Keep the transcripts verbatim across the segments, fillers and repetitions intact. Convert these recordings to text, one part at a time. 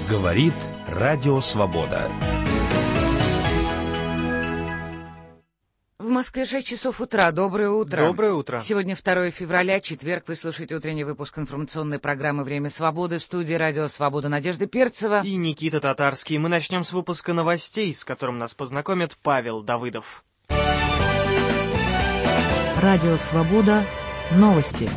Говорит Радио Свобода. В Москве шесть часов утра. Доброе утро. Доброе утро. Сегодня второе февраля, четверг. Вы слушаете утренний выпуск информационной программы «Время свободы». В студии Радио Свобода Надежда Перцева и Никита Татарский. Мы начнем с выпуска новостей, с которым нас познакомит Павел Давыдов. Радио Свобода. Новости.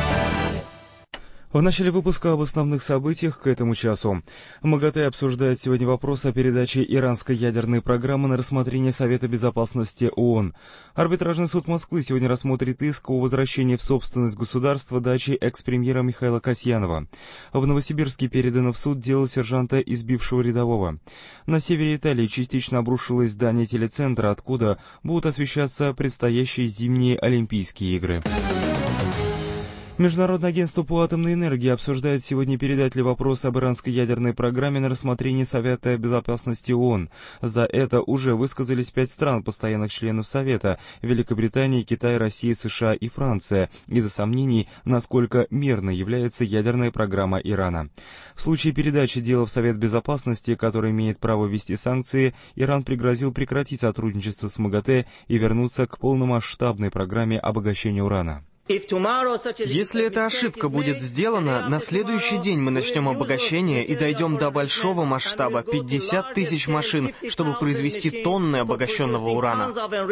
В начале выпуска об основных событиях к этому часу. МАГАТЭ обсуждает сегодня вопрос о передаче иранской ядерной программы на рассмотрение Совета Безопасности ООН. Арбитражный суд Москвы сегодня рассмотрит иск о возвращении в собственность государства дачи экс-премьера Михаила Касьянова. В Новосибирске передано в суд дело сержанта, избившего рядового. На севере Италии частично обрушилось здание телецентра, откуда будут освещаться предстоящие зимние Олимпийские игры. Международное агентство по атомной энергии обсуждает сегодня передать ли вопрос об иранской ядерной программе на рассмотрение Совета Безопасности ООН. За это уже высказались пять стран, постоянных членов Совета – Великобритания, Китай, Россия, США и Франция, из-за сомнений, насколько мирной является ядерная программа Ирана. В случае передачи дела в Совет Безопасности, который имеет право ввести санкции, Иран пригрозил прекратить сотрудничество с МАГАТЭ и вернуться к полномасштабной программе обогащения урана. Если эта ошибка будет сделана, на следующий день мы начнем обогащение и дойдем до большого масштаба — пятьдесят тысяч машин, чтобы произвести тонны обогащенного урана.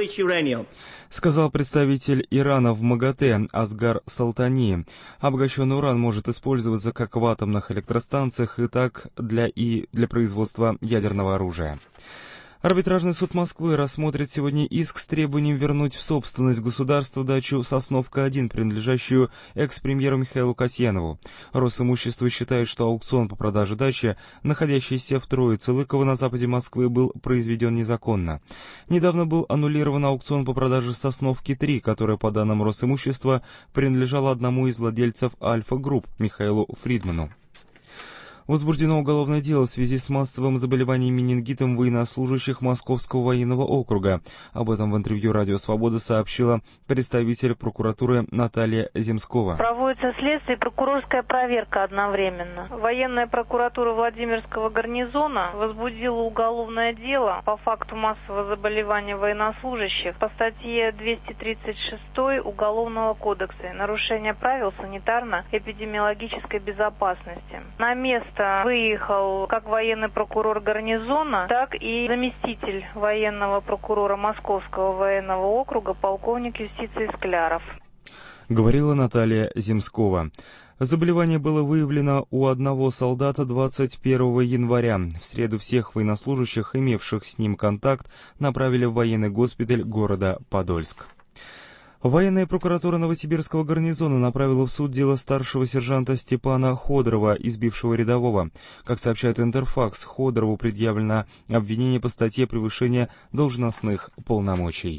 Сказал представитель Ирана в МАГАТЭ Асгар Салтани. Обогащенный уран может использоваться как в атомных электростанциях, и так для и для производства ядерного оружия. Арбитражный суд Москвы рассмотрит сегодня иск с требованием вернуть в собственность государства дачу Сосновка один, принадлежащую экс-премьеру Михаилу Касьянову. Росимущество считает, что аукцион по продаже дачи, находящийся в Троице Лыково на западе Москвы, был произведен незаконно. Недавно был аннулирован аукцион по продаже Сосновки три, которая, по данным Росимущества, принадлежала одному из владельцев Альфа-групп, Михаилу Фридману. Возбуждено уголовное дело в связи с массовым заболеванием менингитом военнослужащих Московского военного округа. Об этом в интервью «Радио Свобода» сообщила представитель прокуратуры Наталья Земскова. Проводится следствие и прокурорская проверка одновременно. Военная прокуратура Владимирского гарнизона возбудила уголовное дело по факту массового заболевания военнослужащих по статье двести тридцать шесть Уголовного кодекса «Нарушение правил санитарно-эпидемиологической безопасности». На место выехал как военный прокурор гарнизона, так и заместитель военного прокурора Московского военного округа полковник юстиции Скляров. Говорила Наталья Земскова. Заболевание было выявлено у одного солдата двадцать первого января. В среду всех военнослужащих, имевших с ним контакт, направили в военный госпиталь города Подольск. Военная прокуратура Новосибирского гарнизона направила в суд дело старшего сержанта Степана Ходорова, избившего рядового. Как сообщает Интерфакс, Ходорову предъявлено обвинение по статье превышения должностных полномочий.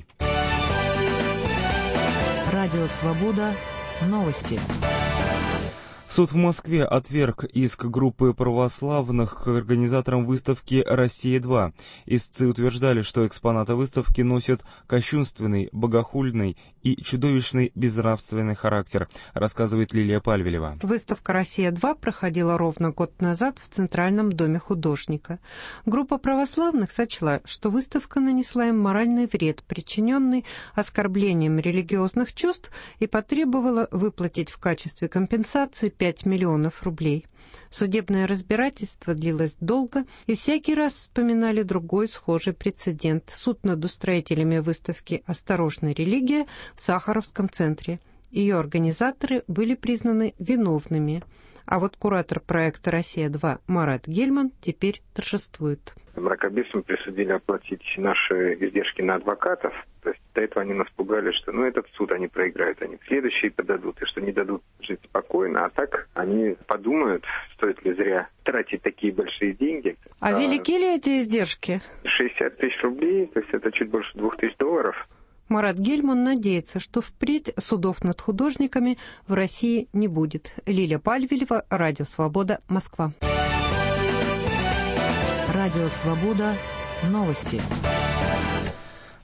Радио Свобода. Новости. Суд в Москве отверг иск группы православных к организаторам выставки «Россия-два». Истцы утверждали, что экспонаты выставки носят кощунственный, богохульный и чудовищный безнравственный характер, рассказывает Лилия Пальвелева. Выставка «Россия-два» проходила ровно год назад в Центральном доме художника. Группа православных сочла, что выставка нанесла им моральный вред, причиненный оскорблением религиозных чувств, и потребовала выплатить в качестве компенсации пять миллионов рублей. Судебное разбирательство длилось долго, и всякий раз вспоминали другой схожий прецедент – суд над устроителями выставки «Осторожная религия» в Сахаровском центре. Ее организаторы были признаны виновными. А вот куратор проекта «Россия-два» Марат Гельман теперь торжествует. Мракобесам присудили оплатить наши издержки на адвокатов. То есть до этого они нас пугали, что ну этот суд они проиграют, они следующий подадут, и что не дадут жить спокойно. А так они подумают, стоит ли зря тратить такие большие деньги. А, а велики ли эти издержки? шестьдесят тысяч рублей, то есть это чуть больше двух тысяч долларов. Марат Гельман надеется, что впредь судов над художниками в России не будет. Лилия Пальвелева, Радио Свобода, Москва. Радио Свобода. Новости.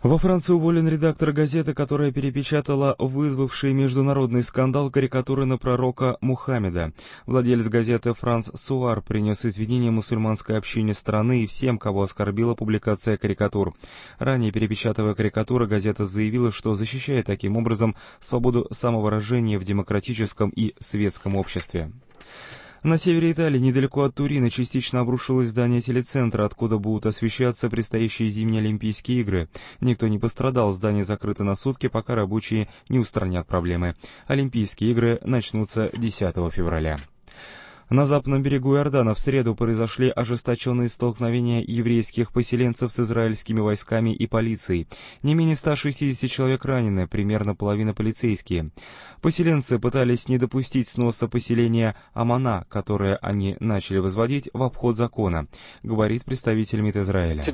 Во Франции уволен редактор газеты, которая перепечатала вызвавший международный скандал карикатуры на пророка Мухаммеда. Владелец газеты «Франс Суар» принес извинения мусульманской общине страны и всем, кого оскорбила публикация карикатур. Ранее, перепечатывая карикатуры, газета заявила, что защищает таким образом свободу самовыражения в демократическом и светском обществе. На севере Италии, недалеко от Турина, частично обрушилось здание телецентра, откуда будут освещаться предстоящие зимние Олимпийские игры. Никто не пострадал, здание закрыто на сутки, пока рабочие не устранят проблемы. Олимпийские игры начнутся десятого февраля. На западном берегу Иордана в среду произошли ожесточенные столкновения еврейских поселенцев с израильскими войсками и полицией. Не менее ста шестидесяти человек ранены, примерно половина полицейские. Поселенцы пытались не допустить сноса поселения Амана, которое они начали возводить в обход закона, говорит представитель МИД Израиля.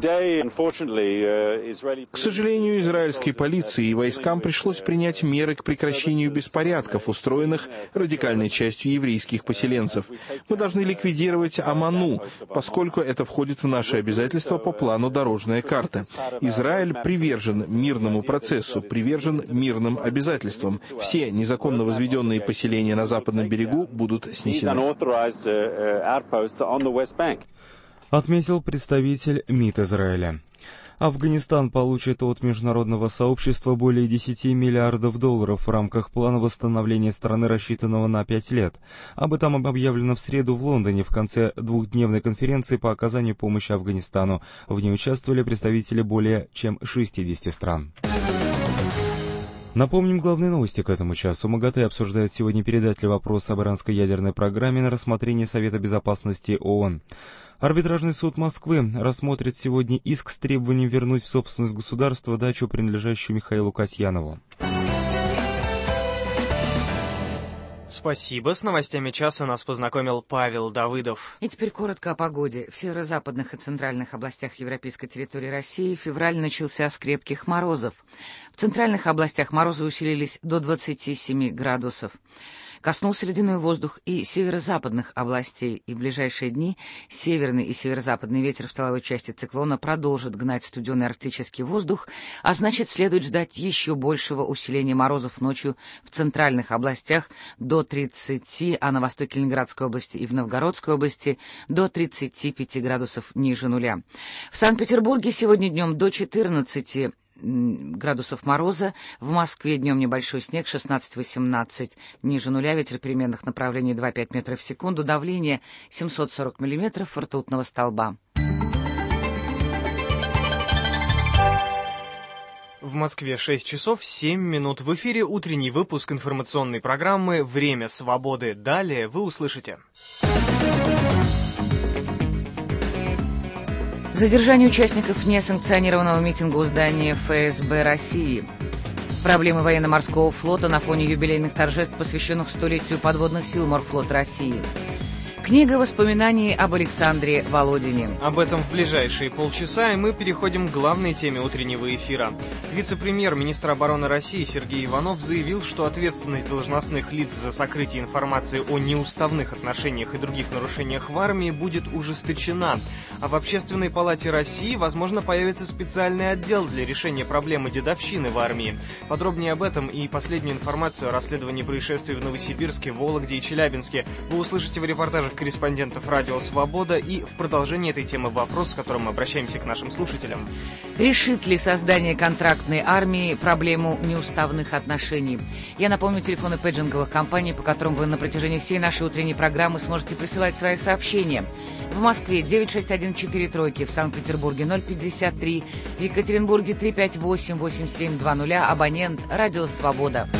К сожалению, израильской полиции и войскам пришлось принять меры к прекращению беспорядков, устроенных радикальной частью еврейских поселенцев. Мы должны ликвидировать Аману, поскольку это входит в наши обязательства по плану «Дорожная карта». Израиль привержен мирному процессу, привержен мирным обязательствам. Все незаконно возведенные поселения на западном берегу будут снесены. Отметил представитель МИД Израиля. Афганистан получит от международного сообщества более десяти миллиардов долларов в рамках плана восстановления страны, рассчитанного на пять лет. Об этом объявлено в среду в Лондоне в конце двухдневной конференции по оказанию помощи Афганистану. В ней участвовали представители более чем шестидесяти стран. Напомним главные новости к этому часу. МАГАТЭ обсуждает сегодня передать ли вопрос об иранской ядерной программе на рассмотрение Совета Безопасности ООН. Арбитражный суд Москвы рассмотрит сегодня иск с требованием вернуть в собственность государства дачу, принадлежащую Михаилу Касьянову. Спасибо. С новостями часа нас познакомил Павел Давыдов. И теперь коротко о погоде. В северо-западных и центральных областях европейской территории России февраль начался с крепких морозов. В центральных областях морозы усилились до двадцати семи градусов. Коснулся ледяной воздух и северо-западных областей, и в ближайшие дни северный и северо-западный ветер в тыловой части циклона продолжит гнать студеный арктический воздух, а значит, следует ждать еще большего усиления морозов ночью в центральных областях до тридцати, а на востоке Ленинградской области и в Новгородской области до тридцати пяти градусов ниже нуля. В Санкт-Петербурге сегодня днем до четырнадцати градусов мороза, в Москве днем небольшой снег, шестнадцать-восемнадцать ниже нуля, ветер переменных направлений два-пять метров в секунду, давление семьсот сорок миллиметров ртутного столба. В Москве шесть часов семь минут. В эфире утренний выпуск информационной программы «Время свободы». Далее вы услышите. Задержание участников несанкционированного митинга у здания ФСБ России. Проблемы военно-морского флота на фоне юбилейных торжеств, посвященных столетию подводных сил Морфлота России. Книга воспоминаний об Александре Володине. Об этом в ближайшие полчаса, и мы переходим к главной теме утреннего эфира. Вице-премьер, министр обороны России Сергей Иванов заявил, что ответственность должностных лиц за сокрытие информации о неуставных отношениях и других нарушениях в армии будет ужесточена. А в Общественной палате России, возможно, появится специальный отдел для решения проблемы дедовщины в армии. Подробнее об этом и последнюю информацию о расследовании происшествий в Новосибирске, Вологде и Челябинске вы услышите в репортажах корреспондентов «Радио Свобода», и в продолжении этой темы вопрос, с которым мы обращаемся к нашим слушателям. Решит ли создание контрактной армии проблему неуставных отношений? Я напомню телефоны пейджинговых компаний, по которым вы на протяжении всей нашей утренней программы сможете присылать свои сообщения. В Москве девять шесть один четыре тройки, в Санкт-Петербурге ноль пятьдесят три, в Екатеринбурге три пять восемь восемь семь два ноль, абонент «Радио Свобода».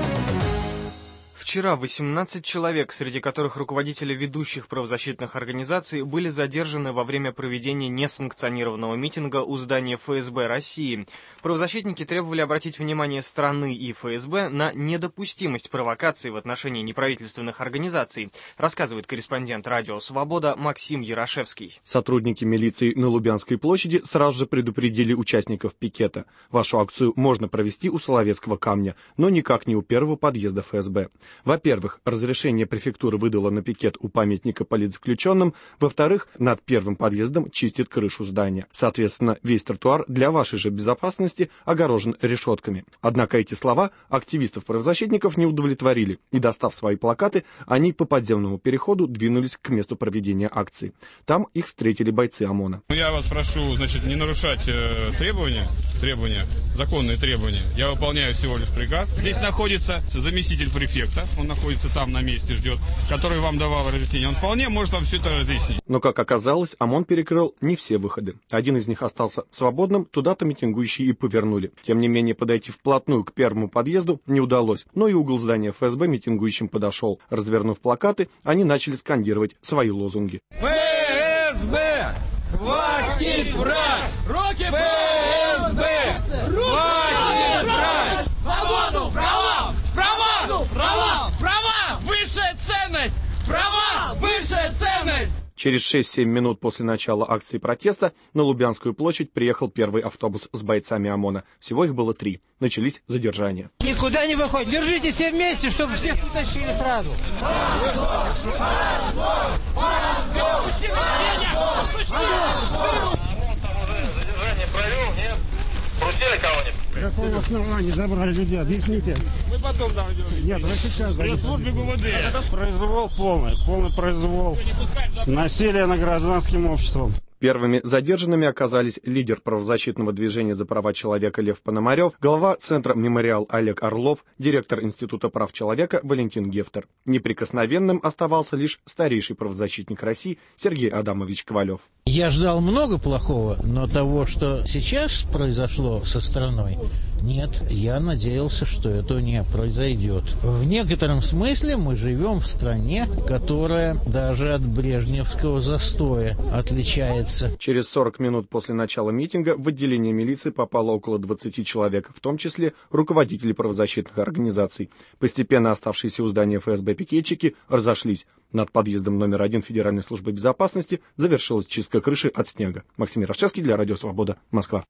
Вчера восемнадцать человек, среди которых руководители ведущих правозащитных организаций, были задержаны во время проведения несанкционированного митинга у здания ФСБ России. Правозащитники требовали обратить внимание страны и ФСБ на недопустимость провокаций в отношении неправительственных организаций, рассказывает корреспондент «Радио Свобода» Максим Ярошевский. Сотрудники милиции на Лубянской площади сразу же предупредили участников пикета. Вашу акцию можно провести у Соловецкого камня, но никак не у первого подъезда ФСБ. Во-первых, разрешение префектуры выдала на пикет у памятника политзаключенным. Во-вторых, над первым подъездом чистит крышу здания. Соответственно, весь тротуар для вашей же безопасности огорожен решетками. Однако эти слова активистов-правозащитников не удовлетворили, и, достав свои плакаты, они по подземному переходу двинулись к месту проведения акции. Там их встретили бойцы ОМОНа. Я вас прошу, значит, не нарушать э, требования, требования, законные требования. Я выполняю всего лишь приказ. Здесь находится заместитель префекта, он находится там на месте, ждет, который вам давал разъяснение. Он вполне может вам все это разъяснить. Но, как оказалось, ОМОН перекрыл не все выходы. Один из них остался свободным, туда-то митингующие и повернули. Тем не менее, подойти вплотную к первому подъезду не удалось, но и угол здания эф эс бэ митингующим подошел. Развернув плакаты, они начали скандировать свои лозунги. эф эс бэ! Хватит врать! Руки эф эс бэ! Хватит врать! Свободу! Права! Права! Права! Права! Высшая ценность! Права! Высшая ценность! Через шесть-семь минут после начала акции протеста на Лубянскую площадь приехал первый автобус с бойцами ОМОНа. Всего их было три. Начались задержания. Никуда не выходит. Держите все вместе, чтобы всех утащили сразу. Задержание провел, нет? Пустили кого-нибудь? Какого основания забрали людей? Объясните. Мы потом там идем. Нет, вы сейчас. При службе ГУВД. Произвол полный, полный произвол. Насилие над гражданским обществом. Первыми задержанными оказались лидер правозащитного движения за права человека Лев Пономарев, глава Центра «Мемориал» Олег Орлов, директор Института прав человека Валентин Гефтер. Неприкосновенным оставался лишь старейший правозащитник России Сергей Адамович Ковалев. Я ждал много плохого, но того, что сейчас произошло со страной, нет, я надеялся, что это не произойдет. В некотором смысле мы живем в стране, которая даже от брежневского застоя отличается. Через сорок минут после начала митинга в отделение милиции попало около двадцати человек, в том числе руководители правозащитных организаций. Постепенно оставшиеся у здания эф эс бэ пикетчики разошлись. Над подъездом номер один Федеральной службы безопасности завершилась чистка крыши от снега. Максим Ярошевский для Радио Свобода, Москва.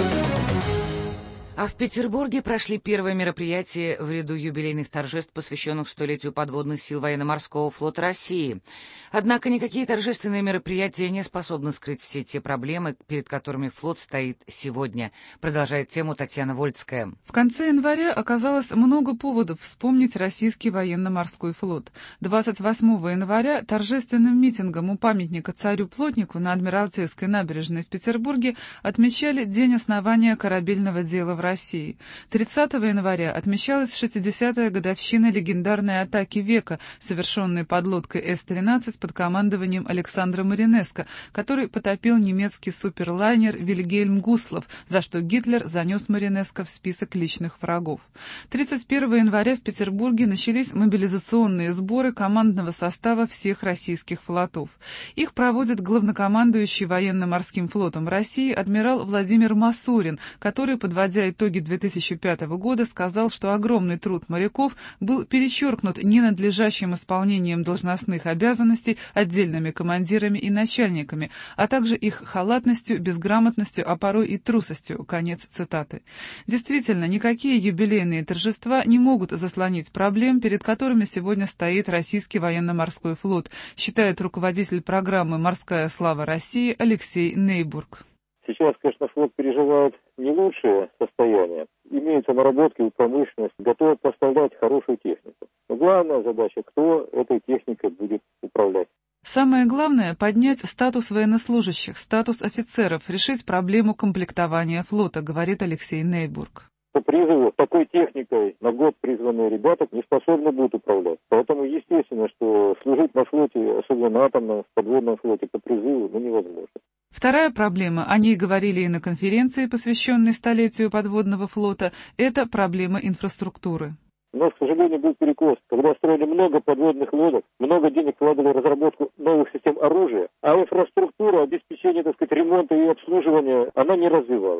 А в Петербурге прошли первые мероприятия в ряду юбилейных торжеств, посвященных столетию подводных сил военно-морского флота России. Однако никакие торжественные мероприятия не способны скрыть все те проблемы, перед которыми флот стоит сегодня, продолжает тему Татьяна Вольцкая. В конце января оказалось много поводов вспомнить российский военно-морской флот. двадцать восьмого января торжественным митингом у памятника царю-плотнику на Адмиралтейской набережной в Петербурге отмечали день основания корабельного дела в России. тридцатого января отмечалась шестидесятая годовщина легендарной атаки века, совершенной подлодкой эс тринадцать под командованием Александра Маринеско, который потопил немецкий суперлайнер Вильгельм Гуслов, за что Гитлер занес Маринеско в список личных врагов. тридцать первого января в Петербурге начались мобилизационные сборы командного состава всех российских флотов. Их проводит главнокомандующий военно-морским флотом России адмирал Владимир Масурин, который, подводя итоги две тысячи пятого года, сказал, что огромный труд моряков был перечеркнут ненадлежащим исполнением должностных обязанностей отдельными командирами и начальниками, а также их халатностью, безграмотностью, а порой и трусостью. Конец цитаты. Действительно, никакие юбилейные торжества не могут заслонить проблем, перед которыми сегодня стоит российский военно-морской флот, считает руководитель программы «Морская слава России» Алексей Нейбург. Сейчас, конечно, флот переживает не лучшее состояние. Имеются наработки в промышленности, готовы поставлять хорошую технику. Но главная задача, кто этой техникой будет управлять. Самое главное – поднять статус военнослужащих, статус офицеров, решить проблему комплектования флота, говорит Алексей Нейбург. По призыву такой техникой на год призванные ребята не способны будут управлять. Поэтому естественно, что служить на флоте, особенно на атомном, подводном флоте, по призыву ну, невозможно. Вторая проблема, о ней говорили и на конференции, посвященной столетию подводного флота, это проблема инфраструктуры. У нас, к сожалению, был перекос. Когда строили много подводных лодок, много денег вкладывали в разработку новых систем оружия, а инфраструктура, обеспечение, так сказать, ремонта и обслуживания, она не развивалась.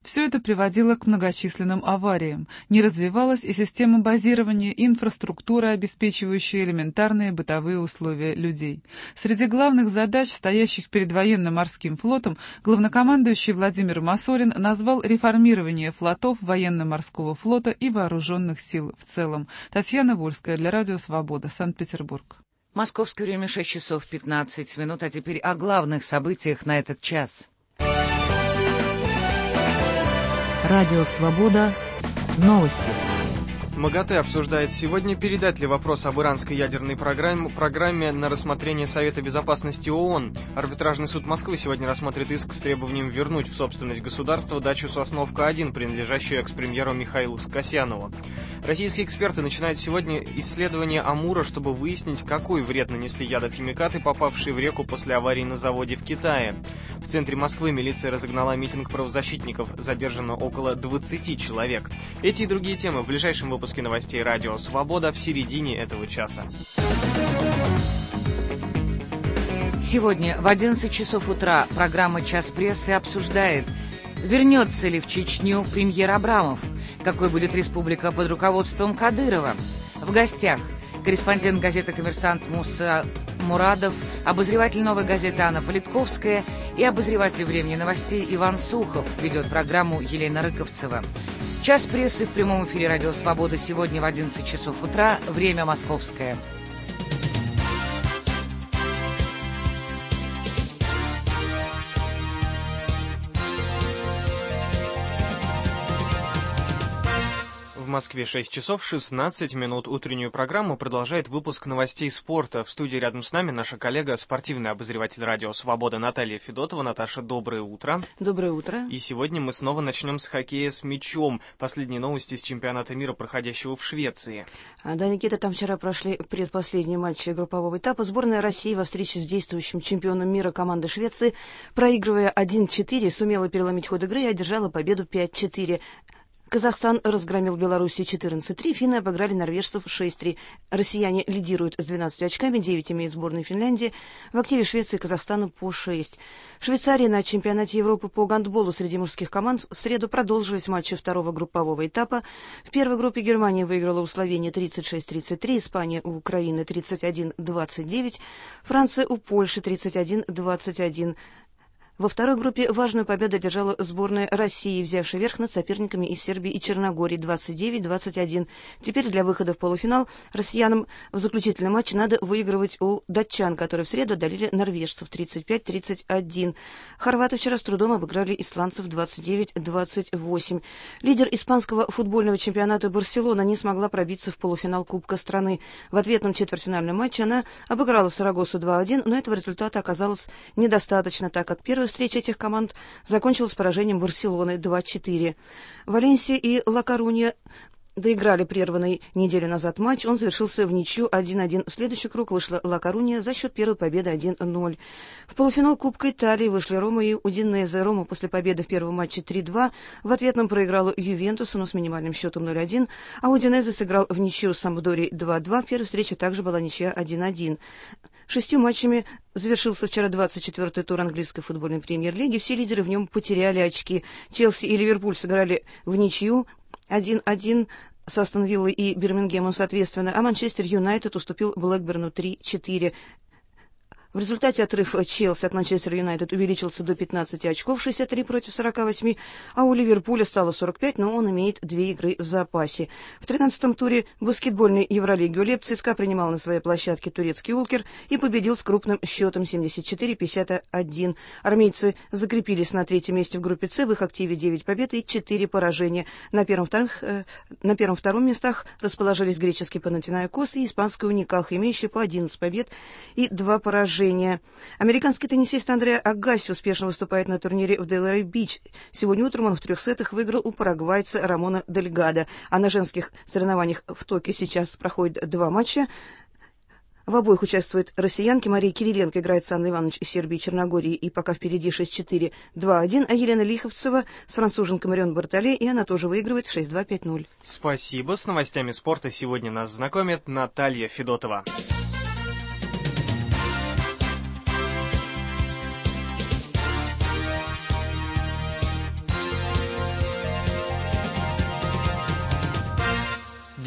Все это приводило к многочисленным авариям. Не развивалась и система базирования, и инфраструктура, обеспечивающая элементарные бытовые условия людей. Среди главных задач, стоящих перед военно-морским флотом, главнокомандующий Владимир Масорин назвал реформирование флотов военно-морского флота и вооруженных сил в целом. Татьяна Вольская для Радио Свобода, Санкт-Петербург. Московское время шесть часов пятнадцать минут, а теперь о главных событиях на этот час. Радио Свобода. Новости. МАГАТЭ обсуждает сегодня, передать ли вопрос об иранской ядерной программе, программе на рассмотрение Совета Безопасности ООН. Арбитражный суд Москвы сегодня рассмотрит иск с требованием вернуть в собственность государства дачу Сосновка один, принадлежащую экс-премьеру Михаилу Касьянову. Российские эксперты начинают сегодня исследование Амура, чтобы выяснить, какой вред нанесли ядохимикаты, попавшие в реку после аварии на заводе в Китае. В центре Москвы милиция разогнала митинг правозащитников. Задержано около двадцати человек. Эти и другие темы в ближайшем выпуске новостей «Радио Свобода» в середине этого часа. Сегодня в одиннадцать часов утра программа «Час прессы» обсуждает, вернется ли в Чечню премьер Абрамов, какой будет республика под руководством Кадырова. В гостях корреспондент газеты «Коммерсант» Муса Мурадов, обозреватель «Новой газеты» Анна Политковская и обозреватель «Времени новостей» Иван Сухов. Ведет программу Елена Рыковцева. Час прессы в прямом эфире «Радио Свобода» сегодня в одиннадцать часов утра, время московское. В Москве шесть часов шестнадцать минут. Утреннюю программу продолжает выпуск новостей спорта. В студии рядом с нами наша коллега, спортивный обозреватель «Радио Свобода» Наталья Федотова. Наташа, доброе утро. Доброе утро. И сегодня мы снова начнем с хоккея с мячом. Последние новости с чемпионата мира, проходящего в Швеции. А, да, Никита, там вчера прошли предпоследние матчи группового этапа. Сборная России во встрече с действующим чемпионом мира командой Швеции, проигрывая один-четыре, сумела переломить ход игры и одержала победу пять-четыре. Казахстан разгромил Белоруссию четырнадцать три, финны обыграли норвежцев шесть три. Россияне лидируют с двенадцатью очками, девять имеет сборная Финляндии. В активе Швеции и Казахстана по шесть. В Швейцарии на чемпионате Европы по гандболу среди мужских команд в среду продолжились матчи второго группового этапа. В первой группе Германия выиграла у Словении тридцать шесть тридцать три, Испания у Украины тридцать один двадцать девять, Франция у Польши тридцать один двадцать один. Во второй группе важную победу одержала сборная России, взявшая верх над соперниками из Сербии и Черногории двадцать девять двадцать один. Теперь для выхода в полуфинал россиянам в заключительном матче надо выигрывать у датчан, которые в среду одолели норвежцев тридцать пять тридцать один. Хорваты вчера с трудом обыграли исландцев двадцать девять двадцать восемь. Лидер испанского футбольного чемпионата Барселона не смогла пробиться в полуфинал Кубка страны. В ответном четвертьфинальном матче она обыграла Сарагосу два один, но этого результата оказалось недостаточно, так как первый встреча этих команд закончилась поражением Барселоны два четыре. Валенсия и Ла Корунья доиграли прерванный неделю назад матч. Он завершился в ничью один один. В следующий круг вышла Ла Корунья за счет первой победы один ноль. В полуфинал Кубка Италии вышли Рома и Удинезе. Рома после победы в первом матче три два в ответном проиграла Ювентусу, но с минимальным счетом ноль один, а Удинезе сыграл в ничью с Сампдорией два два. В первой встрече также была ничья один один. Шестью матчами завершился вчера двадцать четвёртый тур английской футбольной премьер-лиги. Все лидеры в нем потеряли очки. Челси и Ливерпуль сыграли в ничью один один с Астон Виллой и Бирмингемом соответственно, а Манчестер Юнайтед уступил Блэкберну три четыре. В результате отрыв Челси от Манчестер Юнайтед увеличился до пятнадцати очков, шестьдесят три против сорока восьми, а у Ливерпуля стало сорок пять, но он имеет две игры в запасе. В тринадцатом туре баскетбольной Евролиги УЛЕП ЦСКА принимал на своей площадке турецкий Улкер и победил с крупным счетом семьдесят четыре пятьдесят один. Армейцы закрепились на третьем месте в группе С, в их активе девять побед и четыре поражения. На первом-втором э, на первом-втором местах расположились греческий Панатинаикос и испанский Униках, имеющие по одиннадцать побед и два поражения. Американский теннисист Андреа Агаси успешно выступает на турнире в Делрей-Бич. Сегодня утром он в трех сетах выиграл у парагвайца Рамона Дельгадо. А на женских соревнованиях в Токио сейчас проходят два матча. В обоих участвуют россиянки. Мария Кириленко играет с Анной Иванович из Сербии и Черногории, и пока впереди шесть четыре два один, а Елена Лиховцева с француженкой Марион Бартоле, и она тоже выигрывает шесть два пять ноль. Спасибо. С новостями спорта сегодня нас знакомит Наталья Федотова.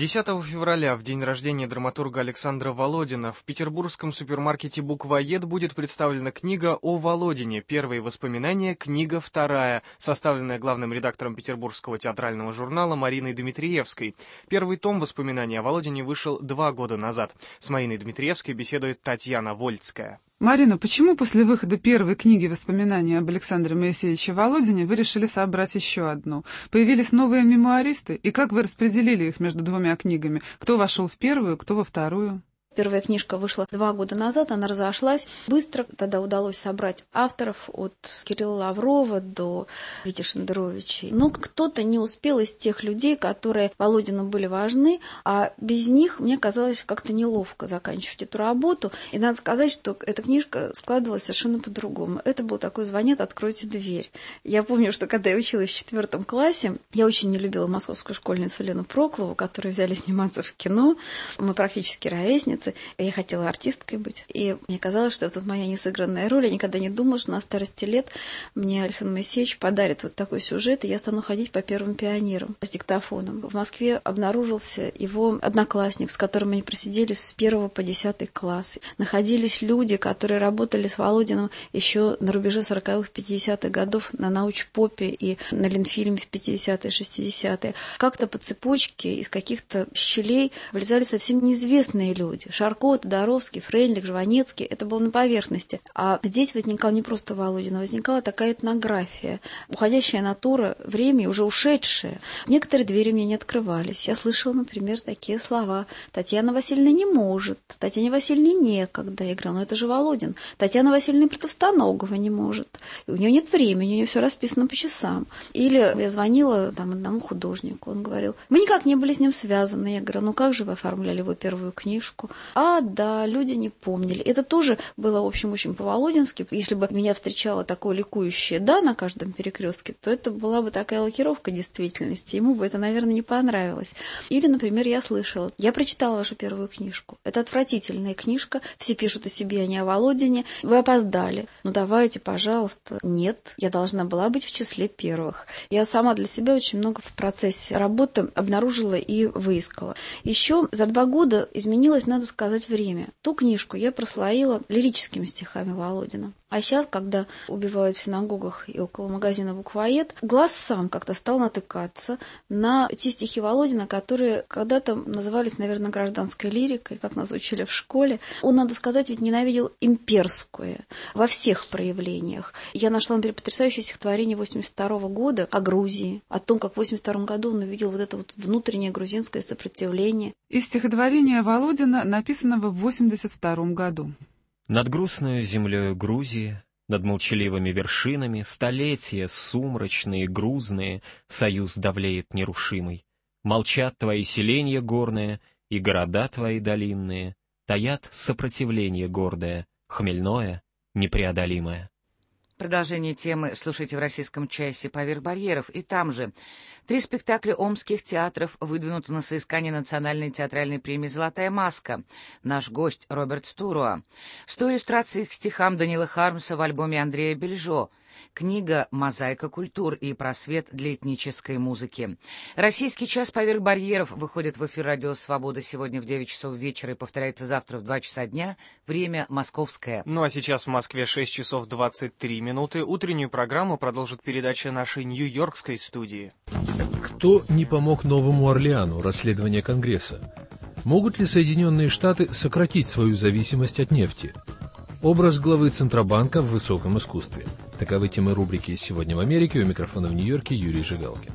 десятого февраля, в день рождения драматурга Александра Володина, в петербургском супермаркете «Буквоед» будет представлена книга о Володине, первые воспоминания, книга вторая, составленная главным редактором петербургского театрального журнала Мариной Дмитриевской. Первый том воспоминаний о Володине вышел два года назад. С Мариной Дмитриевской беседует Татьяна Вольцкая. Марина, почему после выхода первой книги воспоминаний об Александре Моисеевиче Володине вы решили собрать еще одну? Появились новые мемуаристы, и как вы распределили их между двумя книгами? Кто вошел в первую, кто во вторую? Первая книжка вышла два года назад, она разошлась быстро. Тогда удалось собрать авторов от Кирилла Лаврова до Вити Шендеровича. Но кто-то не успел из тех людей, которые Володину были важны, а без них мне казалось как-то неловко заканчивать эту работу. И надо сказать, что эта книжка складывалась совершенно по-другому. Это был такой звонок «Откройте дверь». Я помню, что когда я училась в четвертом классе, я очень не любила московскую школьницу Лену Проклову, которую взяли сниматься в кино. Мы практически ровесницы. Я хотела артисткой быть. И мне казалось, что это моя несыгранная роль. Я никогда не думала, что на старости лет мне Александр Моисеевич подарит вот такой сюжет, и я стану ходить по первым пионерам с диктофоном. В Москве обнаружился его одноклассник, с которым они просидели с первого по десятый класс. Находились люди, которые работали с Володиным еще на рубеже сороковых, пятидесятых годов на научпопе и на Ленфильме в пятидесятые, шестидесятые. Как-то по цепочке из каких-то щелей влезали совсем неизвестные люди. Шарко, Тодоровский, Фрейндлих, Жванецкий, это было на поверхности. А здесь возникал не просто Володин, а возникала такая этнография, уходящая натура, время уже ушедшее. Некоторые двери мне не открывались. Я слышала, например, такие слова. Татьяна Васильевна не может, Татьяне Васильевне некогда. Я говорила, ну это же Володин. Татьяна Васильевна Протовстоногова не может. И у нее нет времени, у нее все расписано по часам. Или я звонила там одному художнику, он говорил, мы никак не были с ним связаны. Я говорю, ну как же вы оформляли его первую книжку? А, да, люди не помнили. Это тоже было, в общем, очень по-володински. Если бы меня встречало такое ликующее «да» на каждом перекрестке, то это была бы такая лакировка действительности. Ему бы это, наверное, не понравилось. Или, например, я слышала, я прочитала вашу первую книжку. Это отвратительная книжка, все пишут о себе, а не о Володине. Вы опоздали. Ну, давайте, пожалуйста. Нет, я должна была быть в числе первых. Я сама для себя очень много в процессе работы обнаружила и выискала. Еще за два года изменилось, надо сказать, время. Ту книжку я прослоила лирическими стихами Володина. А сейчас, когда убивают в синагогах и около магазина «Буквоед», глаз сам как-то стал натыкаться на те стихи Володина, которые когда-то назывались, наверное, гражданской лирикой, как нас учили в школе. Он, надо сказать, ведь ненавидел имперское во всех проявлениях. Я нашла, например, потрясающее стихотворение восемьдесят второго года о Грузии, о том, как в восемьдесят втором году он увидел вот это вот внутреннее грузинское сопротивление. Из стихотворения Володина, написанного в восемьдесят втором году. Над грустною землею Грузии, над молчаливыми вершинами, столетия сумрачные, грузные, союз давлеет нерушимый. Молчат твои селенья горные, и города твои долинные, таят сопротивление гордое, хмельное, непреодолимое. Продолжение темы слушайте в российском часе «Поверх барьеров». И там же три спектакля омских театров выдвинуты на соискание национальной театральной премии «Золотая маска». Наш гость Роберт Стуруа. сто иллюстраций к стихам Данилы Хармса в альбоме Андрея Бельжо. Книга «Мозаика культур» и «Просвет для этнической музыки». Российский час «Поверх барьеров» выходит в эфир «Радио Свобода» сегодня в девять часов вечера и повторяется завтра в два часа дня. Время московское. Ну а сейчас в Москве шесть часов двадцать три минуты. Утреннюю программу продолжит передача нашей нью-йоркской студии. Кто не помог Новому Орлеану? Расследование Конгресса. Могут ли Соединенные Штаты сократить свою зависимость от нефти? Образ главы Центробанка в высоком искусстве. Таковы темы рубрики «Сегодня в Америке». У микрофона в Нью-Йорке Юрий Жигалкин.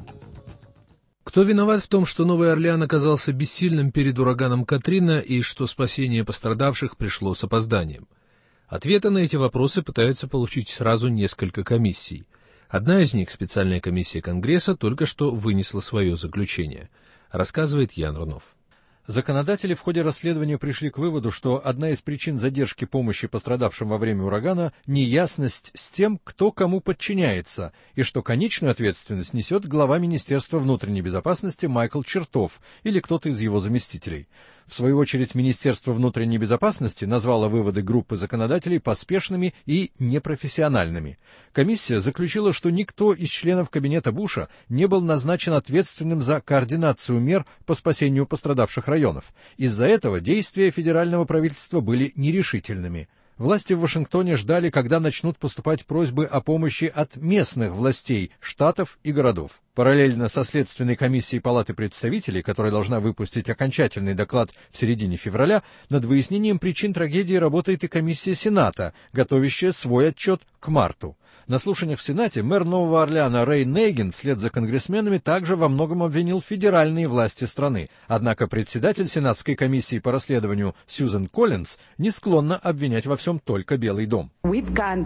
Кто виноват в том, что Новый Орлеан оказался бессильным перед ураганом Катрина и что спасение пострадавших пришло с опозданием? Ответы на эти вопросы пытаются получить сразу несколько комиссий. Одна из них, специальная комиссия Конгресса, только что вынесла свое заключение. Рассказывает Ян Рунов. Законодатели в ходе расследования пришли к выводу, что одна из причин задержки помощи пострадавшим во время урагана – неясность с тем, кто кому подчиняется, и что конечную ответственность несет глава Министерства внутренней безопасности Майкл Чертов или кто-то из его заместителей. В свою очередь, Министерство внутренней безопасности назвало выводы группы законодателей поспешными и непрофессиональными. Комиссия заключила, что никто из членов кабинета Буша не был назначен ответственным за координацию мер по спасению пострадавших районов. Из-за этого действия федерального правительства были нерешительными. Власти в Вашингтоне ждали, когда начнут поступать просьбы о помощи от местных властей, штатов и городов. Параллельно со Следственной комиссией Палаты представителей, которая должна выпустить окончательный доклад в середине февраля, над выяснением причин трагедии работает и комиссия Сената, готовящая свой отчет к марту. На слушаниях в Сенате мэр Нового Орлеана Рэй Нейгин вслед за конгрессменами также во многом обвинил федеральные власти страны. Однако председатель Сенатской комиссии по расследованию Сьюзен Коллинз не склонна обвинять во всем только Белый дом. Мы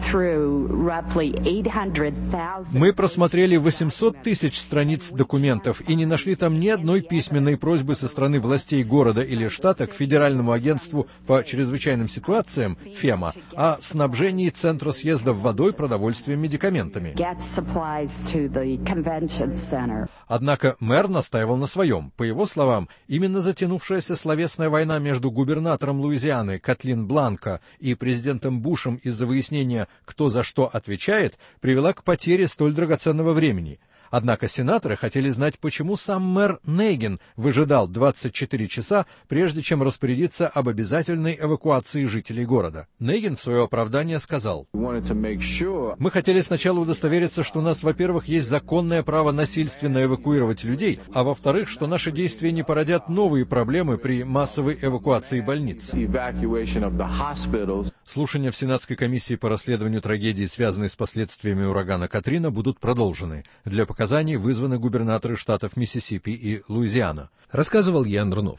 просмотрели восемьсот тысяч страниц документов и не нашли там ни одной письменной просьбы со стороны властей города или штата к Федеральному агентству по чрезвычайным ситуациям ФЕМА о снабжении центра съездов водой, продовольствием, медикаментами. Однако мэр настаивал на своем. По его словам, именно затянувшаяся словесная война между губернатором Луизианы Катлин Бланко и президентом Бушем из-за выяснения, кто за что отвечает, привела к потере столь драгоценного времени. Однако сенаторы хотели знать, почему сам мэр Нейгин выжидал двадцать четыре часа, прежде чем распорядиться об обязательной эвакуации жителей города. Нейгин в свое оправдание сказал: «Мы хотели сначала удостовериться, что у нас, во-первых, есть законное право насильственно эвакуировать людей, а во-вторых, что наши действия не породят новые проблемы при массовой эвакуации больниц». Слушания в Сенатской комиссии по расследованию трагедии, связанной с последствиями урагана Катрина, будут продолжены. Для показаний вызваны губернаторы штатов Миссисипи и Луизиана. Рассказывал Ян Рунов.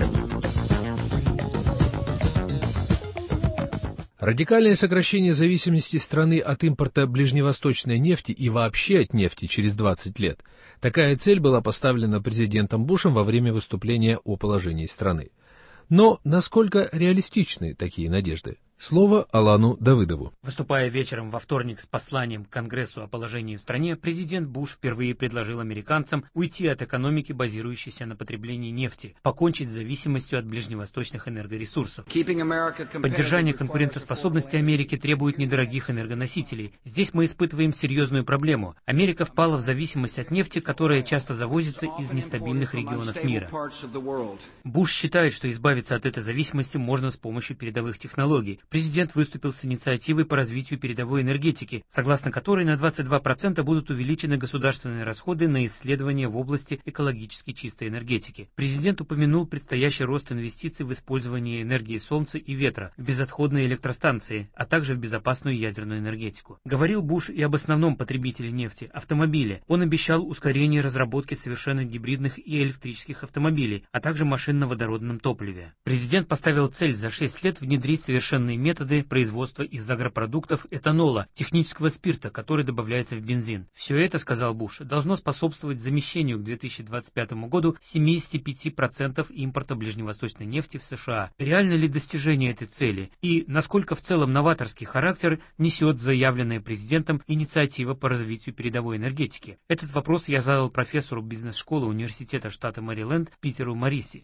Радикальное сокращение зависимости страны от импорта ближневосточной нефти и вообще от нефти через двадцать лет. Такая цель была поставлена президентом Бушем во время выступления о положении страны. Но насколько реалистичны такие надежды? Слово Алану Давыдову. Выступая вечером во вторник с посланием к Конгрессу о положении в стране, президент Буш впервые предложил американцам уйти от экономики, базирующейся на потреблении нефти, покончить с зависимостью от ближневосточных энергоресурсов. Поддержание конкурентоспособности Америки требует недорогих энергоносителей. Здесь мы испытываем серьезную проблему. Америка впала в зависимость от нефти, которая часто завозится из нестабильных регионов мира. Буш считает, что избавиться от этой зависимости можно с помощью передовых технологий. Президент выступил с инициативой по развитию передовой энергетики, согласно которой на двадцать два процента будут увеличены государственные расходы на исследования в области экологически чистой энергетики. Президент упомянул предстоящий рост инвестиций в использование энергии солнца и ветра, в безотходные электростанции, а также в безопасную ядерную энергетику. Говорил Буш и об основном потребителе нефти – автомобиле. Он обещал ускорение разработки совершенно гибридных и электрических автомобилей, а также машин на водородном топливе. Президент поставил цель за шесть лет внедрить совершенные методы производства из агропродуктов этанола, технического спирта, который добавляется в бензин. Все это, сказал Буш, должно способствовать замещению к две тысячи двадцать пятому году семьдесят пять процентов импорта ближневосточной нефти в США. Реально ли достижение этой цели? И насколько в целом новаторский характер несет заявленная президентом инициатива по развитию передовой энергетики? Этот вопрос я задал профессору бизнес-школы университета штата Мэриленд Питеру Мориси.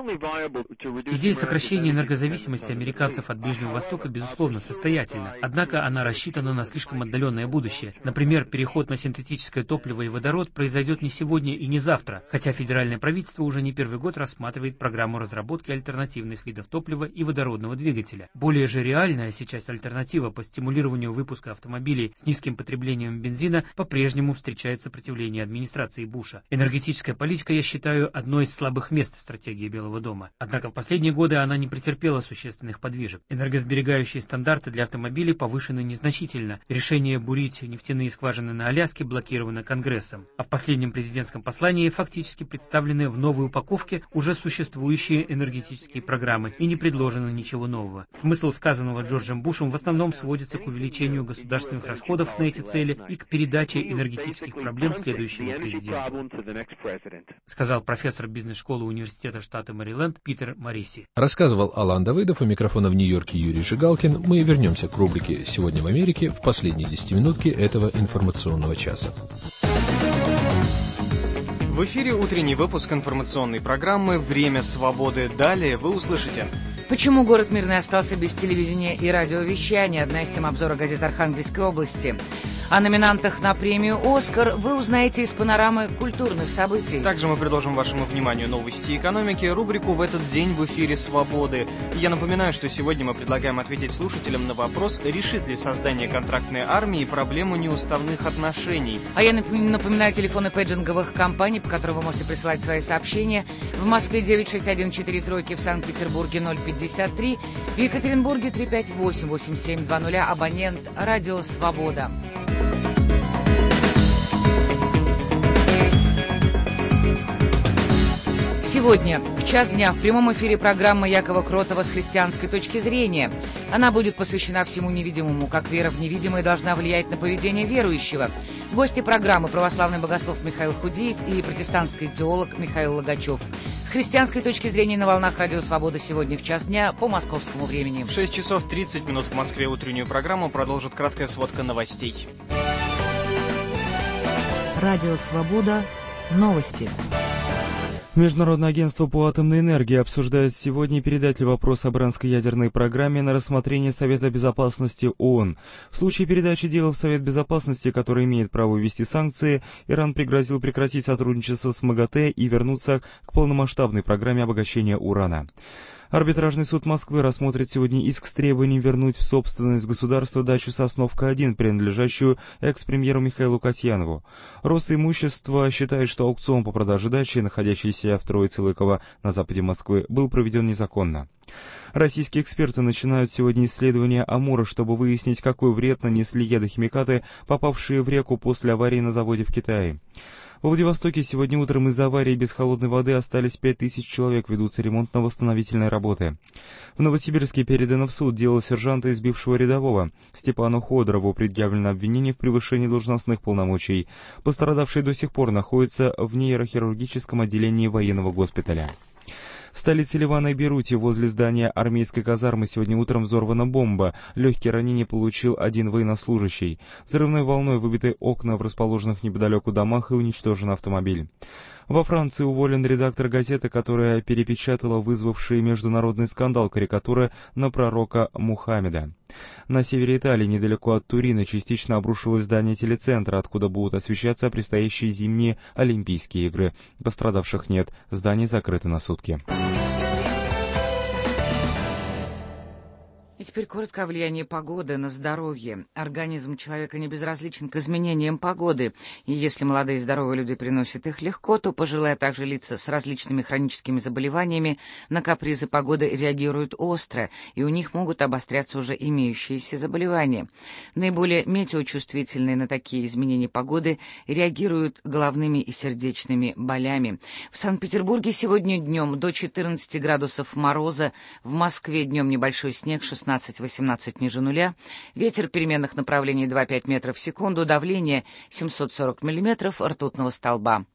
Идея сокращения энергозависимости американцев от Ближнего Востока, безусловно, состоятельна. Однако она рассчитана на слишком отдаленное будущее. Например, переход на синтетическое топливо и водород произойдет не сегодня и не завтра, хотя федеральное правительство уже не первый год рассматривает программу разработки альтернативных видов топлива и водородного двигателя. Более же реальная сейчас альтернатива по стимулированию выпуска автомобилей с низким потреблением бензина по-прежнему встречает сопротивление администрации Буша. Энергетическая политика, я считаю, одной из слабых мест стратегии Белого дома. Однако в последние годы она не претерпела существенных подвижек. Энергосберегающие стандарты для автомобилей повышены незначительно. Решение бурить нефтяные скважины на Аляске блокировано Конгрессом. А в последнем президентском послании фактически представлены в новой упаковке уже существующие энергетические программы и не предложено ничего нового. Смысл сказанного Джорджем Бушем в основном сводится к увеличению государственных расходов на эти цели и к передаче энергетических проблем следующему президенту, сказал профессор бизнес-школы университета штата Мэриленд Питер Мориси. Рассказывал Алан Давыдов, у микрофона в Нью-Йорке Юрий Жигалкин. Мы вернемся к рубрике «Сегодня в Америке» в последней десятиминутке этого информационного часа. В эфире утренний выпуск информационной программы «Время свободы». Далее вы услышите: почему город Мирный остался без телевидения и радиовещания? Одна из тем обзора газет Архангельской области. О номинантах на премию «Оскар» вы узнаете из панорамы культурных событий. Также мы предложим вашему вниманию новости экономики, рубрику «В этот день в эфире свободы». И я напоминаю, что сегодня мы предлагаем ответить слушателям на вопрос, решит ли создание контрактной армии проблему неуставных отношений. А я напоминаю телефоны пейджинговых компаний, по которым вы можете присылать свои сообщения. В Москве девять шесть один четыре тройки, в Санкт-Петербурге ноль пятьдесят три, в Екатеринбурге три пять восемь восемь семь два ноль, абонент «Радио Свобода». Сегодня, в час дня, в прямом эфире программа Якова Кротова «С христианской точки зрения». Она будет посвящена всему невидимому, как вера в невидимое должна влиять на поведение верующего. Гости программы — православный богослов Михаил Худеев и протестантский теолог Михаил Логачев. С христианской точки зрения на волнах «Радио Свобода» сегодня в час дня по московскому времени. В шесть часов тридцать минут в Москве утреннюю программу продолжит краткая сводка новостей. Радио Свобода. Новости. Международное агентство по атомной энергии обсуждает сегодня передать ли вопрос об иранской ядерной программе на рассмотрение Совета Безопасности ООН. В случае передачи дела в Совет Безопасности, который имеет право ввести санкции, Иран пригрозил прекратить сотрудничество с МАГАТЭ и вернуться к полномасштабной программе обогащения урана. Арбитражный суд Москвы рассмотрит сегодня иск с требованием вернуть в собственность государства дачу Сосновка один, принадлежащую экс-премьеру Михаилу Касьянову. Росимущество считает, что аукцион по продаже дачи, находящейся в Троице Лыково на западе Москвы, был проведен незаконно. Российские эксперты начинают сегодня исследование Амура, чтобы выяснить, какой вред нанесли ядохимикаты, попавшие в реку после аварии на заводе в Китае. Во Владивостоке сегодня утром из-за аварии без холодной воды остались пять тысяч человек, ведутся ремонтно-восстановительные работы. В Новосибирске передано в суд дело сержанта, избившего рядового. Степану Ходорову предъявлено обвинение в превышении должностных полномочий. Пострадавший до сих пор находится в нейрохирургическом отделении военного госпиталя. В столице Ливана и Бейруте возле здания армейской казармы сегодня утром взорвана бомба. Легкие ранения получил один военнослужащий. Взрывной волной выбиты окна в расположенных неподалеку домах и уничтожен автомобиль. Во Франции уволен редактор газеты, которая перепечатала вызвавшие международный скандал карикатуры на пророка Мухаммеда. На севере Италии, недалеко от Турина, частично обрушилось здание телецентра, откуда будут освещаться предстоящие зимние Олимпийские игры. Пострадавших нет, здание закрыто на сутки. И теперь коротко о влиянии погоды на здоровье. Организм человека не безразличен к изменениям погоды, и если молодые и здоровые люди приносят их легко, то пожилые, а также лица с различными хроническими заболеваниями на капризы погоды реагируют остро, и у них могут обостряться уже имеющиеся заболевания. Наиболее метеочувствительные на такие изменения погоды реагируют головными и сердечными болями. В Санкт-Петербурге сегодня днем до четырнадцати градусов мороза, в Москве днем небольшой снег, шестнадцать-восемнадцать ниже нуля, ветер переменных направлений два-пять метров в секунду, давление семьсот сорок миллиметров ртутного столба.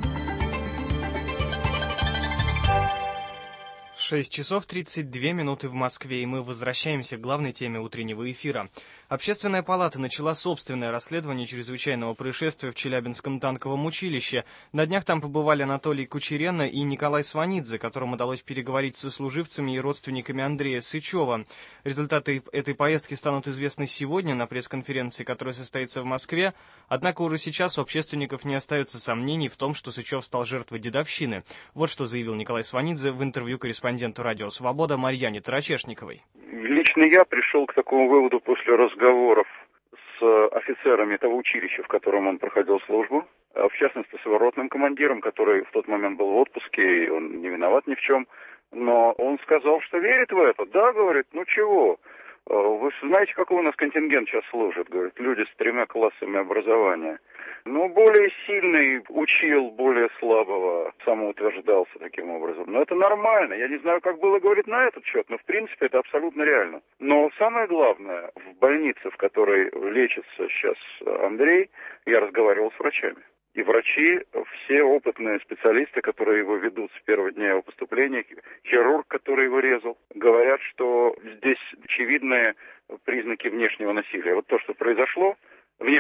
шесть часов тридцать две минуты в Москве, и мы возвращаемся к главной теме утреннего эфира. Общественная палата начала собственное расследование чрезвычайного происшествия в Челябинском танковом училище. На днях там побывали Анатолий Кучеренко и Николай Сванидзе, которым удалось переговорить со служивцами и родственниками Андрея Сычева. Результаты этой поездки станут известны сегодня на пресс-конференции, которая состоится в Москве. Однако уже сейчас у общественников не остается сомнений в том, что Сычев стал жертвой дедовщины. Вот что заявил Николай Сванидзе в интервью корреспонденту «Радио Свобода» Марьяне Тарачешниковой. Лично я пришел к такому выводу после разговоров с офицерами того училища, в котором он проходил службу, в частности с его ротным командиром, который в тот момент был в отпуске, и он не виноват ни в чем, но он сказал, что верит в это. Да, говорит, ну чего, вы знаете, какой у нас контингент сейчас служит, говорит, люди с тремя классами образования. Ну, более сильный учил более слабого, самоутверждался таким образом. Но это нормально. Я не знаю, как было говорить на этот счет, но в принципе это абсолютно реально. Но самое главное, в больнице, в которой лечится сейчас Андрей, я разговаривал с врачами. И врачи, все опытные специалисты, которые его ведут с первого дня его поступления, хирург, который его резал, говорят, что здесь очевидные признаки внешнего насилия. Вот то, что произошло, внешне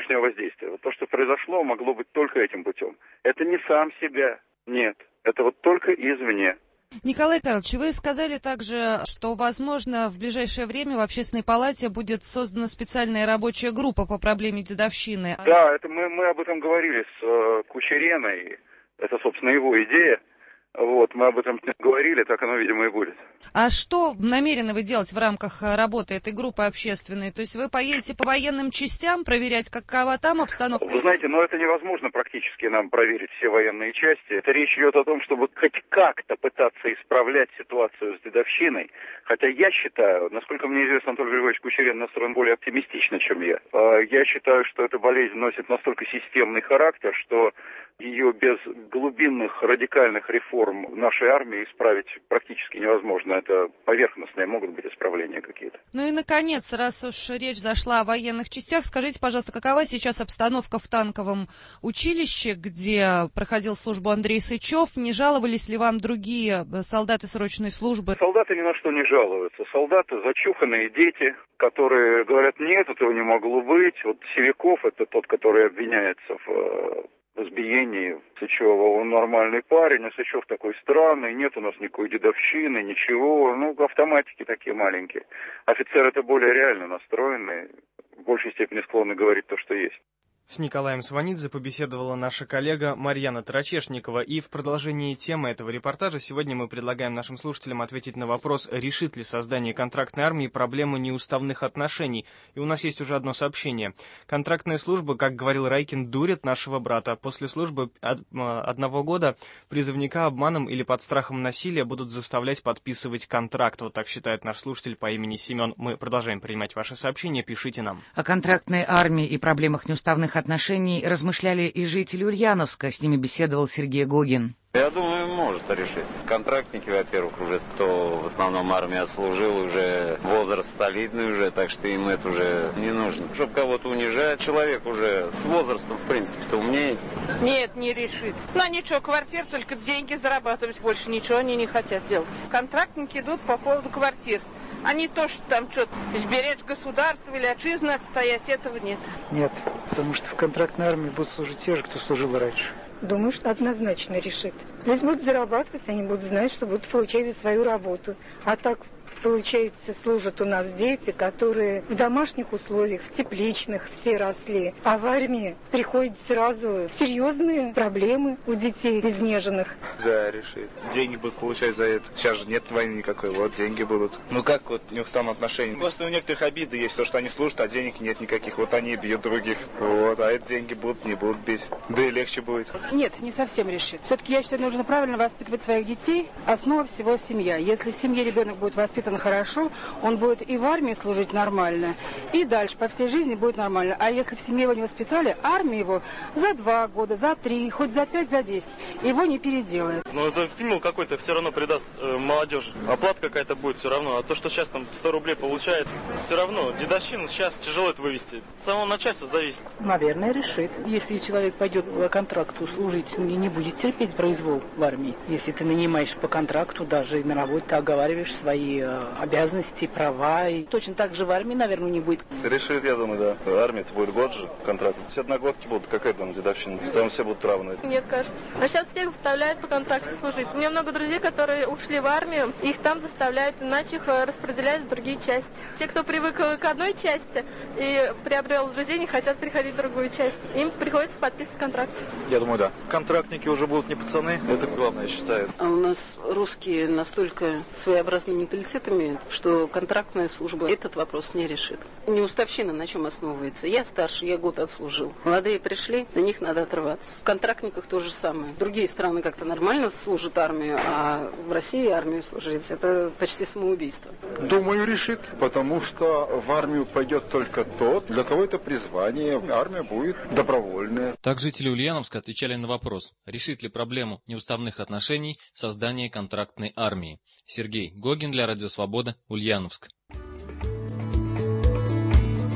внешнего воздействия. Вот то, что произошло, могло быть только этим путем. Это не сам себя, нет. Это вот только извне. Николай Карлович, вы сказали также, что, возможно, в ближайшее время в Общественной палате будет создана специальная рабочая группа по проблеме дедовщины. Да, это мы, мы об этом говорили с э, Кучереной. Это, собственно, его идея. Вот, мы об этом говорили, так оно, видимо, и будет. А что намерены вы делать в рамках работы этой группы общественной? То есть вы поедете по военным частям проверять, какова там обстановка? Вы знаете, но это невозможно практически нам проверить все военные части. Это речь идет о том, чтобы хоть как-то пытаться исправлять ситуацию с дедовщиной. Хотя я считаю, насколько мне известно, Анатолий Григорьевич Кучерен настроен более оптимистично, чем я. Я считаю, что эта болезнь носит настолько системный характер, что ее без глубинных радикальных реформ в нашей армии исправить практически невозможно. Это поверхностные могут быть исправления какие-то. Ну и, наконец, раз уж речь зашла о военных частях, скажите, пожалуйста, какова сейчас обстановка в танковом училище, где проходил службу Андрей Сычев? Не жаловались ли вам другие солдаты срочной службы? Солдаты ни на что не жалуются. Солдаты зачуханные дети, которые говорят, нет, этого не могло быть. Вот Севяков, это тот, который обвиняется в избиении Сычева, он нормальный парень, а Сычев такой странный, нет у нас никакой дедовщины, ничего, ну, автоматики такие маленькие. Офицеры-то более реально настроенные, в большей степени склонны говорить то, что есть. С Николаем Сванидзе побеседовала наша коллега Марьяна Тарачешникова. И в продолжении темы этого репортажа сегодня мы предлагаем нашим слушателям ответить на вопрос, решит ли создание контрактной армии проблему неуставных отношений. И у нас есть уже одно сообщение. Контрактная служба, как говорил Райкин, дурит нашего брата. После службы одного года призывника обманом или под страхом насилия будут заставлять подписывать контракт. Вот так считает наш слушатель по имени Семен. Мы продолжаем принимать ваши сообщения. Пишите нам. О контрактной армии и проблемах неуставных отношений размышляли и жители Ульяновска. С ними беседовал Сергей Гогин. Я думаю, может решить. Контрактники, во-первых, уже кто в основном армии отслужил, уже возраст солидный уже, так что им это уже не нужно. Чтобы кого-то унижать, человек уже с возрастом, в принципе-то, умнеет. Нет, не решит. Ну, ничего, квартир, только деньги зарабатывать, больше ничего они не хотят делать. Контрактники идут по поводу квартир. А не то, что там что-то сберечь государство или отчизну отстоять, этого нет. Нет, потому что в контрактной армии будут служить те же, кто служил раньше. Думаю, что однозначно решит. Пусть будут зарабатывать, они будут знать, что будут получать за свою работу. А так, получается, служат у нас дети, которые в домашних условиях, в тепличных все росли. А в армии приходят сразу серьезные проблемы у детей изнеженных. Да, решит. Деньги будут получать за это. Сейчас же нет войны никакой, вот деньги будут. Ну как вот неуставные отношения? Просто у некоторых обиды есть, то, что они служат, а денег нет никаких. Вот они бьют других. Вот, а эти деньги будут, не будут бить. Да и легче будет. Нет, не совсем решит. Все-таки я считаю, нужно правильно воспитывать своих детей. Основа всего семья. Если в семье ребенок будет воспитан хорошо, он будет и в армии служить нормально, и дальше по всей жизни будет нормально. А если в семье его не воспитали, армия его за два года, за три, хоть за пять, за десять, его не переделает. Ну, это стимул какой-то все равно придаст э, молодежи. Оплата какая-то будет все равно. А то, что сейчас там сто рублей получает, все равно дедовщину сейчас тяжело это вывести. От самого начальства зависит. Наверное, решит. Если человек пойдет по контракту служить, не, не будет терпеть произвол в армии. Если ты нанимаешь по контракту, даже на работе ты оговариваешь свои э, обязанности, права. И точно так же в армии, наверное, не будет. Решит, я думаю, да. Армия это будет год же контракт. Все одногодки будут, какая там дедовщина. Там все будут равны. Нет, кажется. А сейчас всех заставляют по контракту служить. У меня много друзей, которые ушли в армию, их там заставляют, иначе их распределяют в другие части. Те, кто привык к одной части и приобрел друзей, не хотят переходить в другую часть. Им приходится подписывать контракт. Я думаю, да. Контрактники уже будут не пацаны. Это главное, я считаю. А у нас русские настолько своеобразный менталитет имеют, что контрактная служба этот вопрос не решит. Неуставщина на чем основывается? Я старше, я год отслужил. Молодые пришли, на них надо отрываться. В контрактниках то же самое. Другие страны как-то нормально служат армию, а в России армию служить это почти самоубийство. Думаю, решит, потому что в армию пойдет только тот, для кого это призвание. Армия будет добровольная. Так жители Ульяновска отвечали на вопрос, решит ли проблему неуставных отношений создание контрактной армии. Сергей Гогин для Радио Свобода, Ульяновск.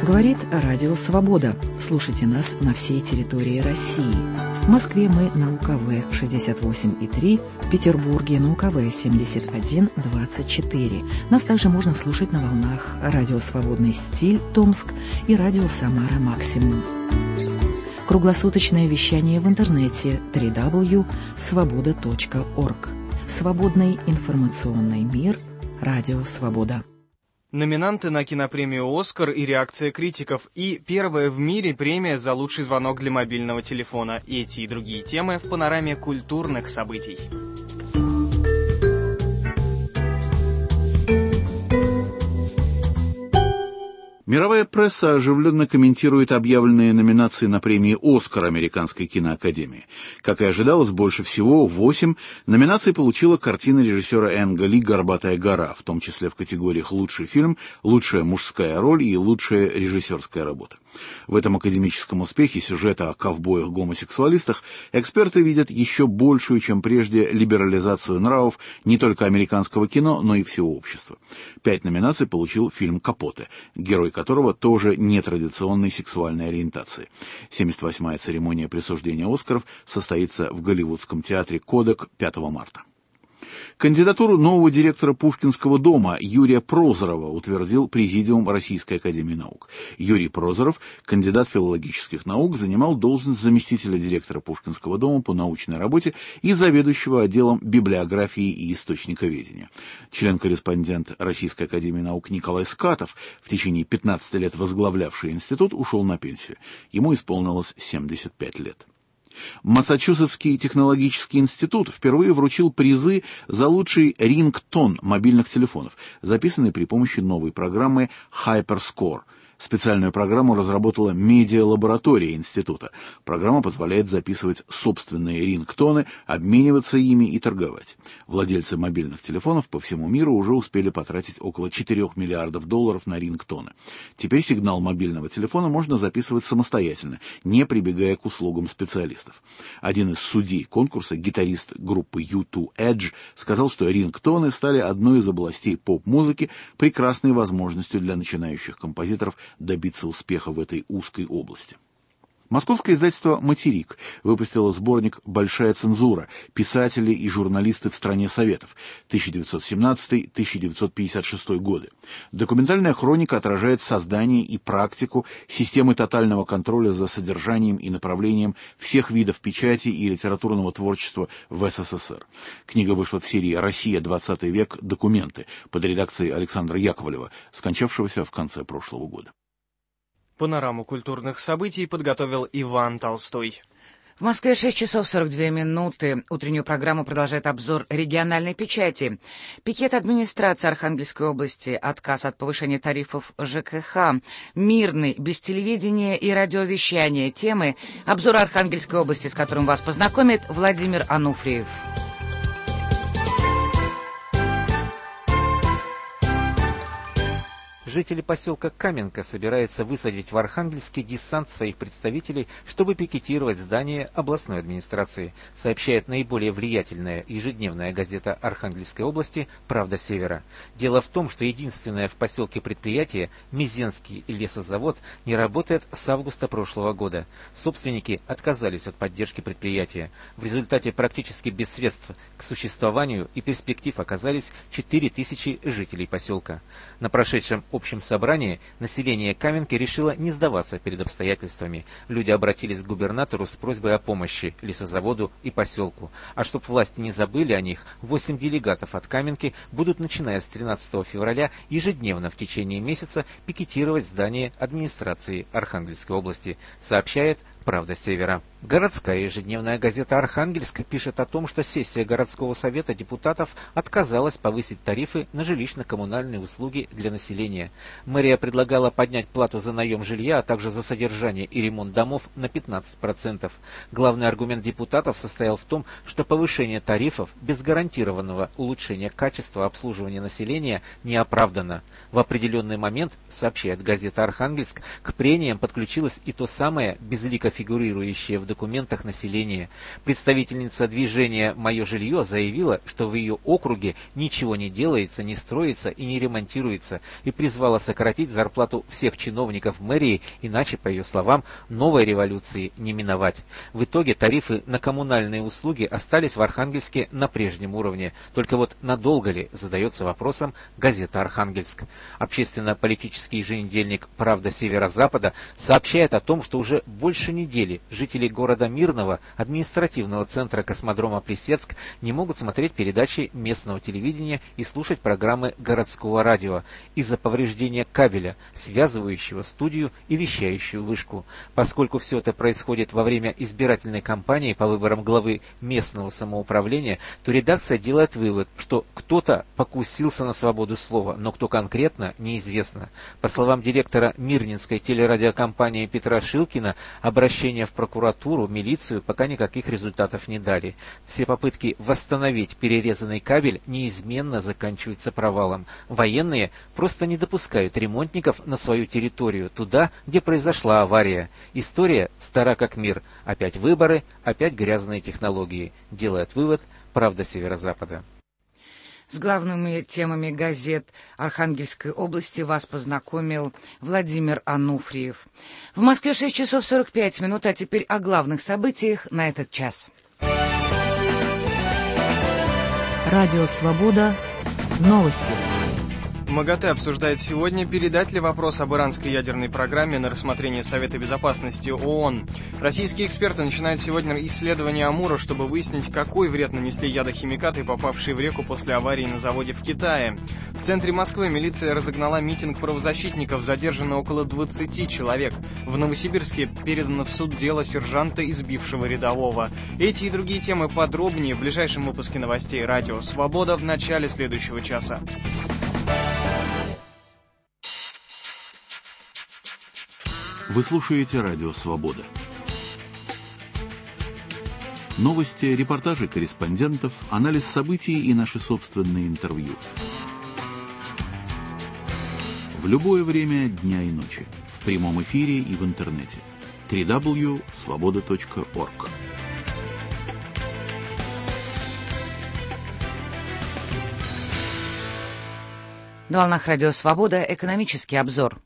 Говорит Радио Свобода. Слушайте нас на всей территории России. В Москве мы на У Ка Вэ шестьдесят восемь и три, в Петербурге на У Ка Вэ семьдесят один двадцать четыре. Нас также можно слушать на волнах Радио Свободный стиль Томск и Радио Самара Максимум. Круглосуточное вещание в интернете дабл ю дабл ю дабл ю точка свобода точка орг. Свободный информационный мир. Радио Свобода. Номинанты на кинопремию «Оскар» и реакция критиков. И первая в мире премия за лучший звонок для мобильного телефона. Эти и другие темы в панораме культурных событий. Мировая пресса оживленно комментирует объявленные номинации на премии «Оскар» Американской киноакадемии. Как и ожидалось, больше всего, восемь номинаций получила картина режиссера Энга Ли «Горбатая гора», в том числе в категориях «Лучший фильм», «Лучшая мужская роль» и «Лучшая режиссерская работа». В этом академическом успехе сюжета о ковбоях-гомосексуалистах эксперты видят еще большую, чем прежде, либерализацию нравов не только американского кино, но и всего общества. Пять номинаций получил фильм «Капоте», герой которого тоже нетрадиционной сексуальной ориентации. семьдесят восьмая церемония присуждения «Оскаров» состоится в Голливудском театре «Кодак» пятого марта. Кандидатуру нового директора Пушкинского дома Юрия Прозорова утвердил Президиум Российской академии наук. Юрий Прозоров, кандидат филологических наук, занимал должность заместителя директора Пушкинского дома по научной работе и заведующего отделом библиографии и источниковедения. Член-корреспондент Российской академии наук Николай Скатов, в течение пятнадцати лет возглавлявший институт, ушел на пенсию. Ему исполнилось семьдесят пять лет. Массачусетский технологический институт впервые вручил призы за лучший рингтон мобильных телефонов, записанный при помощи новой программы HyperScore. Специальную программу разработала медиалаборатория института. Программа позволяет записывать собственные рингтоны, обмениваться ими и торговать. Владельцы мобильных телефонов по всему миру уже успели потратить около четырёх миллиардов долларов на рингтоны. Теперь сигнал мобильного телефона можно записывать самостоятельно, не прибегая к услугам специалистов. Один из судей конкурса, гитарист группы ю ту Edge, сказал, что рингтоны стали одной из областей поп-музыки, прекрасной возможностью для начинающих композиторов добиться успеха в этой узкой области. Московское издательство «Материк» выпустило сборник «Большая цензура. Писатели и журналисты в стране Советов. тысяча девятьсот семнадцатый — тысяча девятьсот пятьдесят шестой годы». Документальная хроника отражает создание и практику системы тотального контроля за содержанием и направлением всех видов печати и литературного творчества в эс эс эс эр. Книга вышла в серии «Россия. двадцатый век. Документы» под редакцией Александра Яковлева, скончавшегося в конце прошлого года. Панораму культурных событий подготовил Иван Толстой. В Москве шесть часов сорок две минуты. Утреннюю программу продолжает обзор региональной печати. Пикет администрации Архангельской области, отказ от повышения тарифов жэ ка ха, мирный, без телевидения и радиовещания. Темы обзора Архангельской области, с которым вас познакомит Владимир Ануфриев. Жители поселка Каменка собираются высадить в Архангельске десант своих представителей, чтобы пикетировать здание областной администрации, сообщает наиболее влиятельная ежедневная газета Архангельской области «Правда Севера». Дело в том, что единственное в поселке предприятие, Мизенский лесозавод, не работает с августа прошлого года. Собственники отказались от поддержки предприятия. В результате практически без средств к существованию и перспектив оказались четыре тысячи жителей поселка. На прошедшем общем В общем собрании население Каменки решило не сдаваться перед обстоятельствами. Люди обратились к губернатору с просьбой о помощи лесозаводу и поселку. А чтоб власти не забыли о них, восемь делегатов от Каменки будут, начиная с тринадцатого февраля, ежедневно в течение месяца пикетировать здание администрации Архангельской области, сообщает «Правда Севера». Городская ежедневная газета «Архангельск» пишет о том, что сессия городского совета депутатов отказалась повысить тарифы на жилищно-коммунальные услуги для населения. Мэрия предлагала поднять плату за наем жилья, а также за содержание и ремонт домов на пятнадцать процентов. Главный аргумент депутатов состоял в том, что повышение тарифов без гарантированного улучшения качества обслуживания населения не оправдано. В определенный момент, сообщает газета «Архангельск», к прениям подключилось и то самое безлико фигурирующее в документах населения. Представительница движения «Мое жилье» заявила, что в ее округе ничего не делается, не строится и не ремонтируется, и призвала сократить зарплату всех чиновников мэрии, иначе, по ее словам, новой революции не миновать. В итоге тарифы на коммунальные услуги остались в Архангельске на прежнем уровне. Только вот надолго ли, задается вопросом газета «Архангельск». Общественно-политический еженедельник «Правда Северо-Запада» сообщает о том, что уже больше недели жители города Мирного, административного центра космодрома Плесецк, не могут смотреть передачи местного телевидения и слушать программы городского радио из-за повреждения кабеля, связывающего студию и вещающую вышку. Поскольку все это происходит во время избирательной кампании по выборам главы местного самоуправления, то редакция делает вывод, что кто-то покусился на свободу слова, но кто конкретно, неизвестно. По словам директора Мирнинской телерадиокомпании Петра Шилкина, обращения в прокуратуру, милицию пока никаких результатов не дали. Все попытки восстановить перерезанный кабель неизменно заканчиваются провалом. Военные просто не допускают ремонтников на свою территорию, туда, где произошла авария. История стара как мир. Опять выборы, опять грязные технологии. Делает вывод «Правда Северо-Запада». С главными темами газет Архангельской области вас познакомил Владимир Ануфриев. В Москве шесть часов сорок пять минут, а теперь о главных событиях на этот час. Радио «Свобода». Новости. МАГАТЭ обсуждает сегодня, передать ли вопрос об иранской ядерной программе на рассмотрение Совета Безопасности ООН. Российские эксперты начинают сегодня исследование Амура, чтобы выяснить, какой вред нанесли ядохимикаты, попавшие в реку после аварии на заводе в Китае. В центре Москвы милиция разогнала митинг правозащитников, задержано около двадцати человек. В Новосибирске передано в суд дело сержанта, избившего рядового. Эти и другие темы подробнее в ближайшем выпуске новостей «Радио Свобода» в начале следующего часа. Вы слушаете «Радио Свобода». Новости, репортажи корреспондентов, анализ событий и наши собственные интервью. В любое время дня и ночи. В прямом эфире и в интернете. дабл ю дабл ю дабл ю точка свобода точка орг. На волнах Радио Свобода экономический обзор.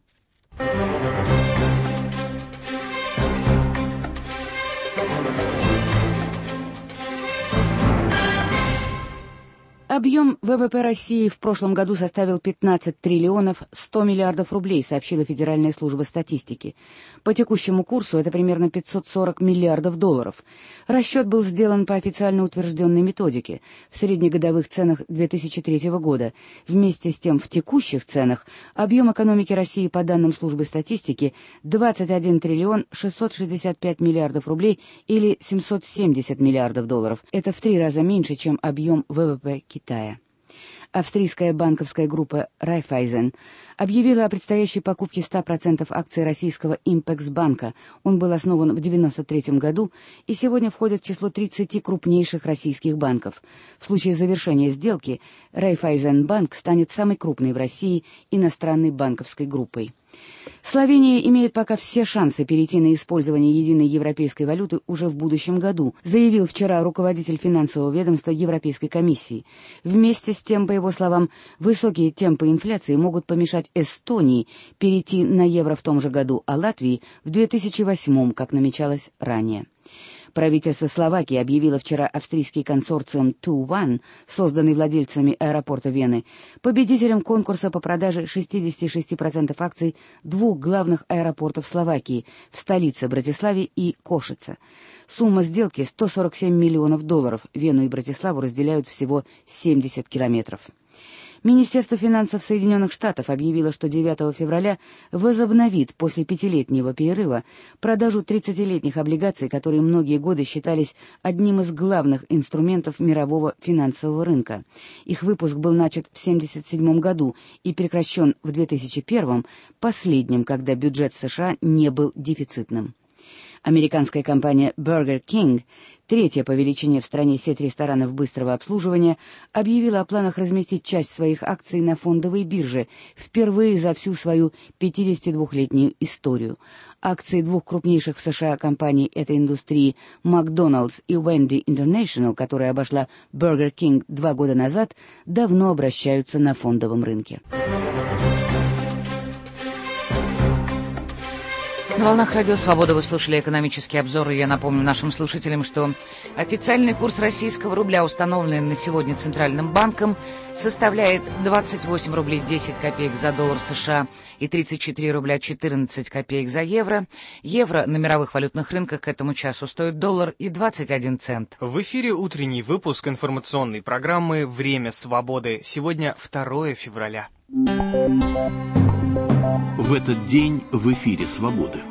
Объем ВВП России в прошлом году составил пятнадцать триллионов сто миллиардов рублей, сообщила Федеральная служба статистики. По текущему курсу это примерно пятьсот сорок миллиардов долларов. Расчет был сделан по официально утвержденной методике в среднегодовых ценах две тысячи третьего года. Вместе с тем в текущих ценах объем экономики России по данным службы статистики двадцать один триллион шестьсот шестьдесят пять миллиардов рублей или семьсот семьдесят миллиардов долларов. Это в три раза меньше, чем объем ВВП Китая. Китая. Австрийская банковская группа Raiffeisen объявила о предстоящей покупке ста процентов акций российского Импекс-банка. Он был основан в девяносто третьем году и сегодня входит в число тридцати крупнейших российских банков. В случае завершения сделки Raiffeisen-банк станет самой крупной в России иностранной банковской группой. Словения имеет пока все шансы перейти на использование единой европейской валюты уже в будущем году, заявил вчера руководитель финансового ведомства Европейской комиссии. Вместе с тем, по его словам, высокие темпы инфляции могут помешать Эстонии перейти на евро в том же году, а Латвии в две тысячи восьмом, как намечалось ранее. Правительство Словакии объявило вчера австрийский консорциум Two One, созданный владельцами аэропорта Вены, победителем конкурса по продаже шестидесяти шести процентов акций двух главных аэропортов Словакии в столице Братиславе и Кошице. Сумма сделки сто сорок семь миллионов долларов. Вену и Братиславу разделяют всего семьдесят километров. Министерство финансов Соединенных Штатов объявило, что девятого февраля возобновит после пятилетнего перерыва продажу тридцатилетних облигаций, которые многие годы считались одним из главных инструментов мирового финансового рынка. Их выпуск был начат в семьдесят седьмом году и прекращен в две тысячи первом, последним, когда бюджет США не был дефицитным. Американская компания Burger King, третья по величине в стране сеть ресторанов быстрого обслуживания, объявила о планах разместить часть своих акций на фондовой бирже впервые за всю свою пятидесятидвухлетнюю историю. Акции двух крупнейших в США компаний этой индустрии Макдоналдс и Wendy International, которая обошла Burger King два года назад, давно обращаются на фондовом рынке. На волнах Радио Свобода вы слушали экономический обзор, и я напомню нашим слушателям, что официальный курс российского рубля, установленный на сегодня Центральным банком, составляет двадцать восемь рублей десять копеек за доллар США и тридцать четыре рубля четырнадцать копеек за евро. Евро на мировых валютных рынках к этому часу стоит доллар и двадцать один цент. В эфире утренний выпуск информационной программы «Время свободы». Сегодня второе февраля. В этот день в эфире «Свободы».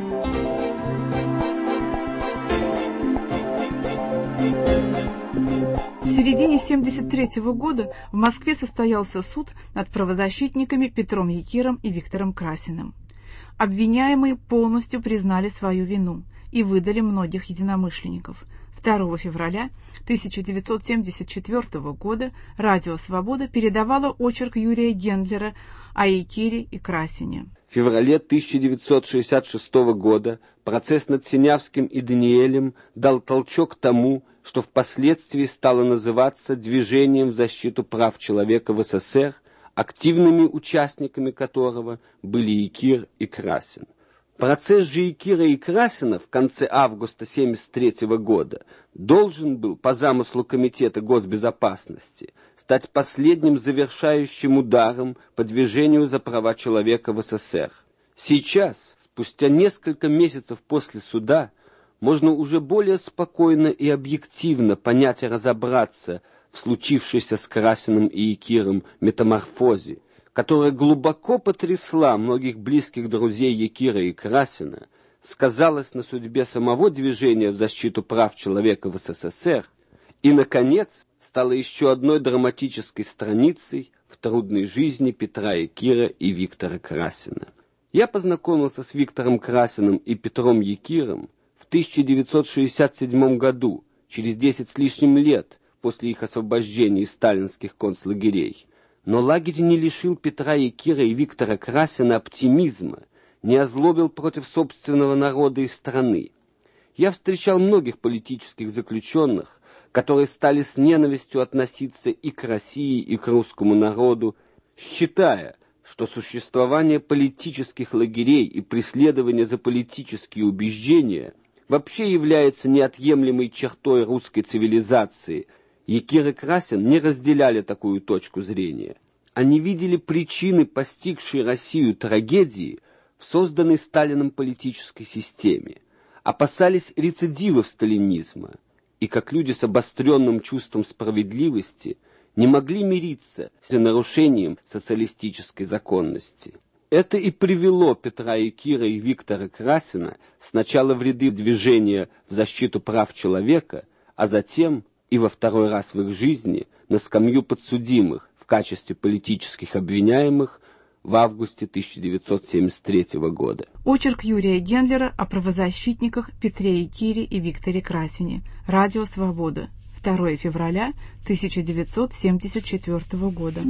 В середине семьдесят третьего года в Москве состоялся суд над правозащитниками Петром Якиром и Виктором Красиным. Обвиняемые полностью признали свою вину и выдали многих единомышленников. второго февраля тысяча девятьсот семьдесят четвёртого года Радио Свобода передавало очерк Юрия Гендлера о Якире и Красине. В феврале тысяча девятьсот шестьдесят шестого года процесс над Синявским и Даниэлем дал толчок тому, что впоследствии стало называться «Движением в защиту прав человека в СССР», активными участниками которого были Якир и Красин. Процесс же Якира и Красина в конце августа тысяча девятьсот семьдесят третьего года должен был, по замыслу Комитета госбезопасности, стать последним завершающим ударом по движению за права человека в СССР. Сейчас, спустя несколько месяцев после суда, можно уже более спокойно и объективно понять и разобраться в случившейся с Красиным и Якиром метаморфозе, которая глубоко потрясла многих близких друзей Якира и Красина, сказалась на судьбе самого движения в защиту прав человека в СССР и, наконец, стала еще одной драматической страницей в трудной жизни Петра Якира и Виктора Красина. Я познакомился с Виктором Красиным и Петром Якиром в тысяча девятьсот шестьдесят седьмом году, через десять с лишним лет после их освобождения из сталинских концлагерей. Но лагерь не лишил Петра Якира и Виктора Красина оптимизма, не озлобил против собственного народа и страны. Я встречал многих политических заключенных, которые стали с ненавистью относиться и к России, и к русскому народу, считая, что существование политических лагерей и преследование за политические убеждения вообще является неотъемлемой чертой русской цивилизации. Якир и Красин не разделяли такую точку зрения. Они видели причины постигшей Россию трагедии в созданной Сталином политической системе, опасались рецидивов сталинизма и, как люди с обостренным чувством справедливости, не могли мириться с нарушением социалистической законности. Это и привело Петра Якира и Виктора Красина сначала в ряды движения в защиту прав человека, а затем и во второй раз в их жизни на скамью подсудимых в качестве политических обвиняемых в августе тысяча девятьсот семьдесят третьего года. Очерк Юрия Гендлера о правозащитниках Петре Якире и Викторе Красине. Радио Свобода. второго февраля тысяча девятьсот семьдесят четвёртого года.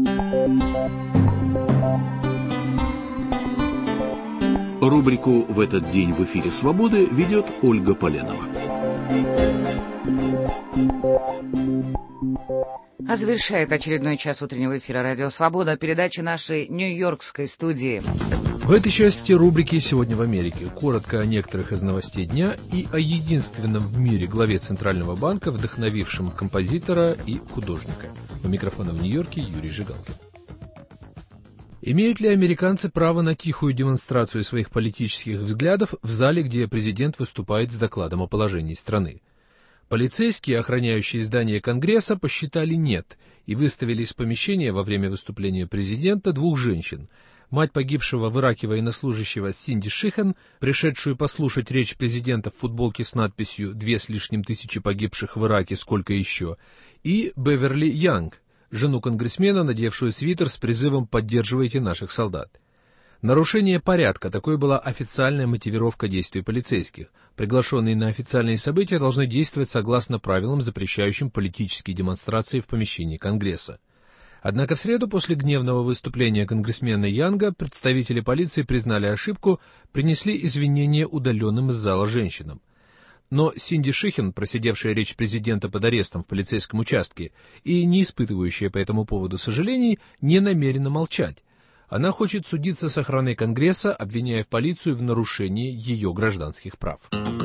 Рубрику «В этот день в эфире Свободы» ведет Ольга Поленова. А завершает очередной час утреннего эфира «Радио Свобода» передача нашей нью-йоркской студии. В этой части рубрики «Сегодня в Америке» коротко о некоторых из новостей дня и о единственном в мире главе Центрального банка, вдохновившем композитора и художника. У микрофона в Нью-Йорке Юрий Жигалкин. Имеют ли американцы право на тихую демонстрацию своих политических взглядов в зале, где президент выступает с докладом о положении страны? Полицейские, охраняющие здание Конгресса, посчитали нет и выставили из помещения во время выступления президента двух женщин. Мать погибшего в Ираке военнослужащего Синди Шихан, пришедшую послушать речь президента в футболке с надписью «Две с лишним тысячи погибших в Ираке, сколько еще», и Беверли Янг, жену конгрессмена, надевшую свитер с призывом «Поддерживайте наших солдат». Нарушение порядка – такой была официальная мотивировка действий полицейских. Приглашенные на официальные события должны действовать согласно правилам, запрещающим политические демонстрации в помещении Конгресса. Однако в среду после гневного выступления конгрессмена Янга представители полиции признали ошибку, принесли извинения удаленным из зала женщинам. Но Синди Шихин, просидевшая речь президента под арестом в полицейском участке и не испытывающая по этому поводу сожалений, не намерена молчать. Она хочет судиться с охраной Конгресса, обвиняя полицию в нарушении ее гражданских прав.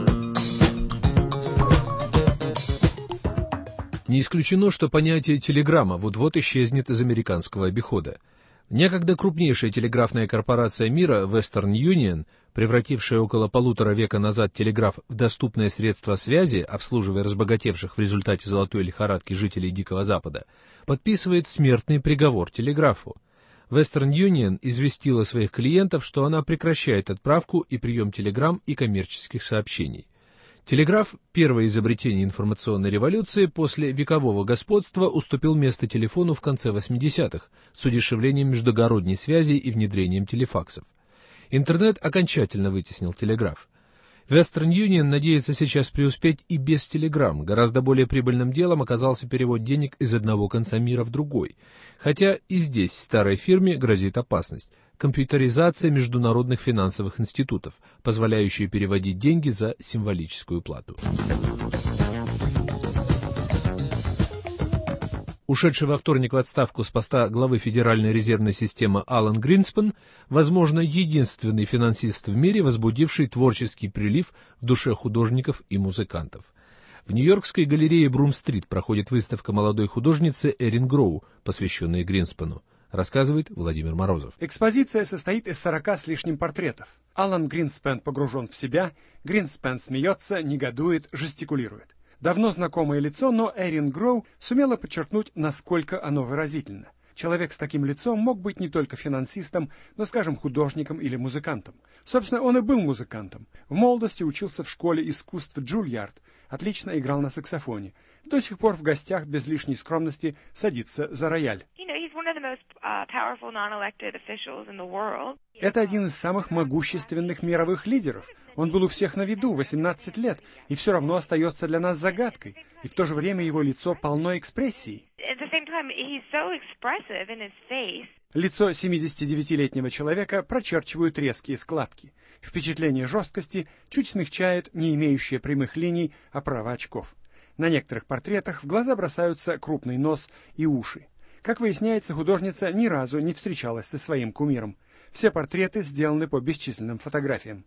Не исключено, что понятие телеграмма вот-вот исчезнет из американского обихода. Некогда крупнейшая телеграфная корпорация мира Western Union, превратившая около полутора века назад телеграф в доступное средство связи, обслуживая разбогатевших в результате золотой лихорадки жителей Дикого Запада, подписывает смертный приговор телеграфу. Western Union известила своих клиентов, что она прекращает отправку и прием телеграмм и коммерческих сообщений. Телеграф, первое изобретение информационной революции, после векового господства уступил место телефону в конце восьмидесятых с удешевлением междугородней связи и внедрением телефаксов. Интернет окончательно вытеснил телеграф. Western Union надеется сейчас преуспеть и без телеграмм. Гораздо более прибыльным делом оказался перевод денег из одного конца мира в другой. Хотя и здесь старой фирме грозит опасность. Компьютеризация международных финансовых институтов, позволяющая переводить деньги за символическую плату. Ушедший во вторник в отставку с поста главы Федеральной резервной системы Алан Гринспен, возможно, единственный финансист в мире, возбудивший творческий прилив в душе художников и музыкантов. В Нью-Йоркской галерее Брум-стрит проходит выставка молодой художницы Эрин Гроу, посвященная Гринспену. Рассказывает Владимир Морозов. Экспозиция состоит из сорока с лишним портретов. Алан Гринспен погружен в себя, Гринспен смеется, негодует, жестикулирует. Давно знакомое лицо, но Эрин Гроу сумела подчеркнуть, насколько оно выразительно. Человек с таким лицом мог быть не только финансистом, но, скажем, художником или музыкантом. Собственно, он и был музыкантом. В молодости учился в школе искусств Джульярд, отлично играл на саксофоне. До сих пор в гостях без лишней скромности садится за рояль. Это один из самых могущественных мировых лидеров. Он был у всех на виду, восемнадцать лет, и все равно остается для нас загадкой. И в то же время его лицо полно экспрессии. Лицо семидесятидевятилетнего человека прочерчивают резкие складки. Впечатление жесткости чуть смягчает не имеющие прямых линий оправа очков. На некоторых портретах в глаза бросаются крупный нос и уши. Как выясняется, художница ни разу не встречалась со своим кумиром. Все портреты сделаны по бесчисленным фотографиям.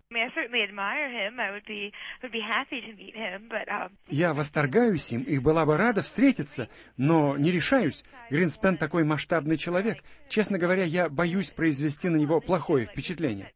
Я восторгаюсь им и была бы рада встретиться, но не решаюсь. Гринспен такой масштабный человек. Честно говоря, я боюсь произвести на него плохое впечатление.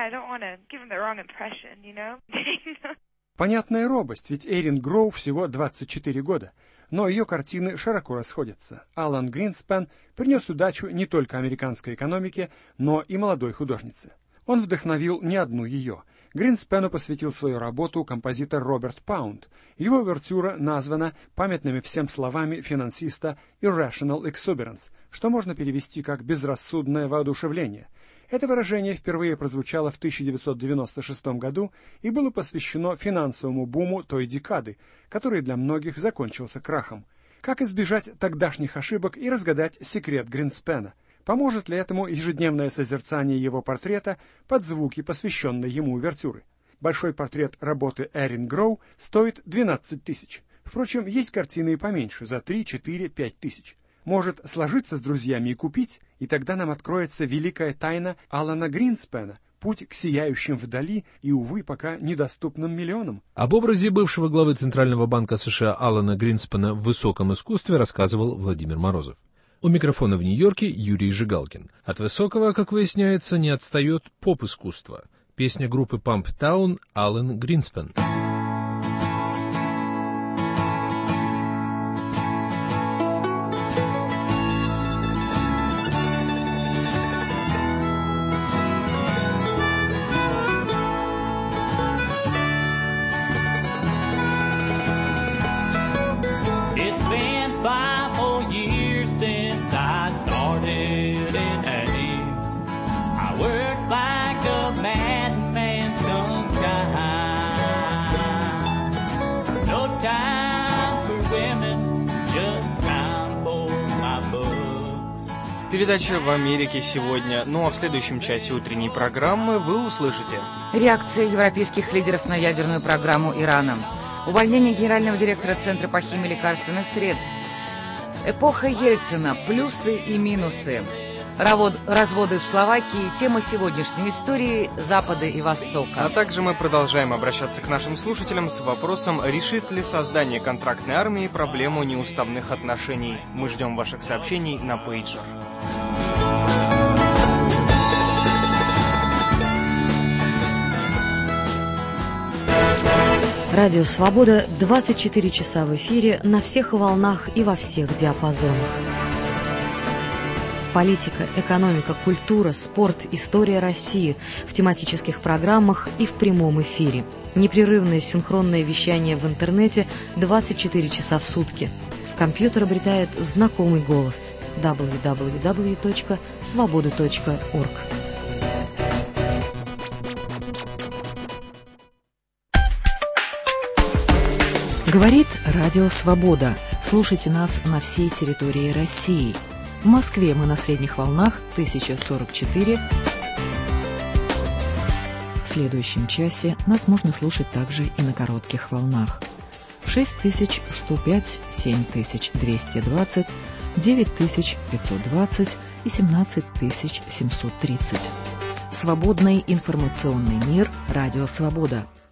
Понятная робость, ведь Эрин Гроу всего двадцать четыре года. Но ее картины широко расходятся. Алан Гринспен принес удачу не только американской экономике, но и молодой художнице. Он вдохновил не одну ее. Гринспену посвятил свою работу композитор Роберт Паунд. Его увертюра названа памятными всем словами финансиста «irrational exuberance», что можно перевести как «безрассудное воодушевление». Это выражение впервые прозвучало в тысяча девятьсот девяносто шестом году и было посвящено финансовому буму той декады, который для многих закончился крахом. Как избежать тогдашних ошибок и разгадать секрет Гринспена? Поможет ли этому ежедневное созерцание его портрета под звуки, посвященной ему увертюры? Большой портрет работы Эрин Гроу стоит двенадцать тысяч. Впрочем, есть картины и поменьше, за три, четыре, пять тысяч. Может сложиться с друзьями и купить, и тогда нам откроется великая тайна Алана Гринспена, путь к сияющим вдали и, увы, пока недоступным миллионам. Об образе бывшего главы Центрального банка США Алана Гринспена в высоком искусстве рассказывал Владимир Морозов. У микрофона в Нью-Йорке Юрий Жигалкин. От высокого, как выясняется, не отстает поп-искусство. Песня группы Pump Town «Алан Гринспен». Since I started in Ames, I worked by Передача «В Америке сегодня». Ну а в следующем часе утренней программы вы услышите: реакция европейских лидеров на ядерную программу Ирана, увольнение генерального директора Центра по химии лекарственных средств, эпоха Ельцина, плюсы и минусы, разводы в Словакии, тема сегодняшней истории Запада и Востока. А также мы продолжаем обращаться к нашим слушателям с вопросом, решит ли создание контрактной армии проблему неуставных отношений. Мы ждем ваших сообщений на пейджер. Радио «Свобода» двадцать четыре часа в эфире на всех волнах и во всех диапазонах. Политика, экономика, культура, спорт, история России в тематических программах и в прямом эфире. Непрерывное синхронное вещание в интернете двадцать четыре часа в сутки. Компьютер обретает знакомый голос. дабл ю дабл ю дабл ю точка свобода точка орг. Говорит Радио Свобода. Слушайте нас на всей территории России. В Москве мы на средних волнах тысяча сорок четыре. В следующем часе нас можно слушать также и на коротких волнах. шесть тысяч сто пять, семь тысяч двести двадцать, девять тысяч пятьсот двадцать и семнадцать тысяч семьсот тридцать. Свободный информационный мир. Радио Свобода.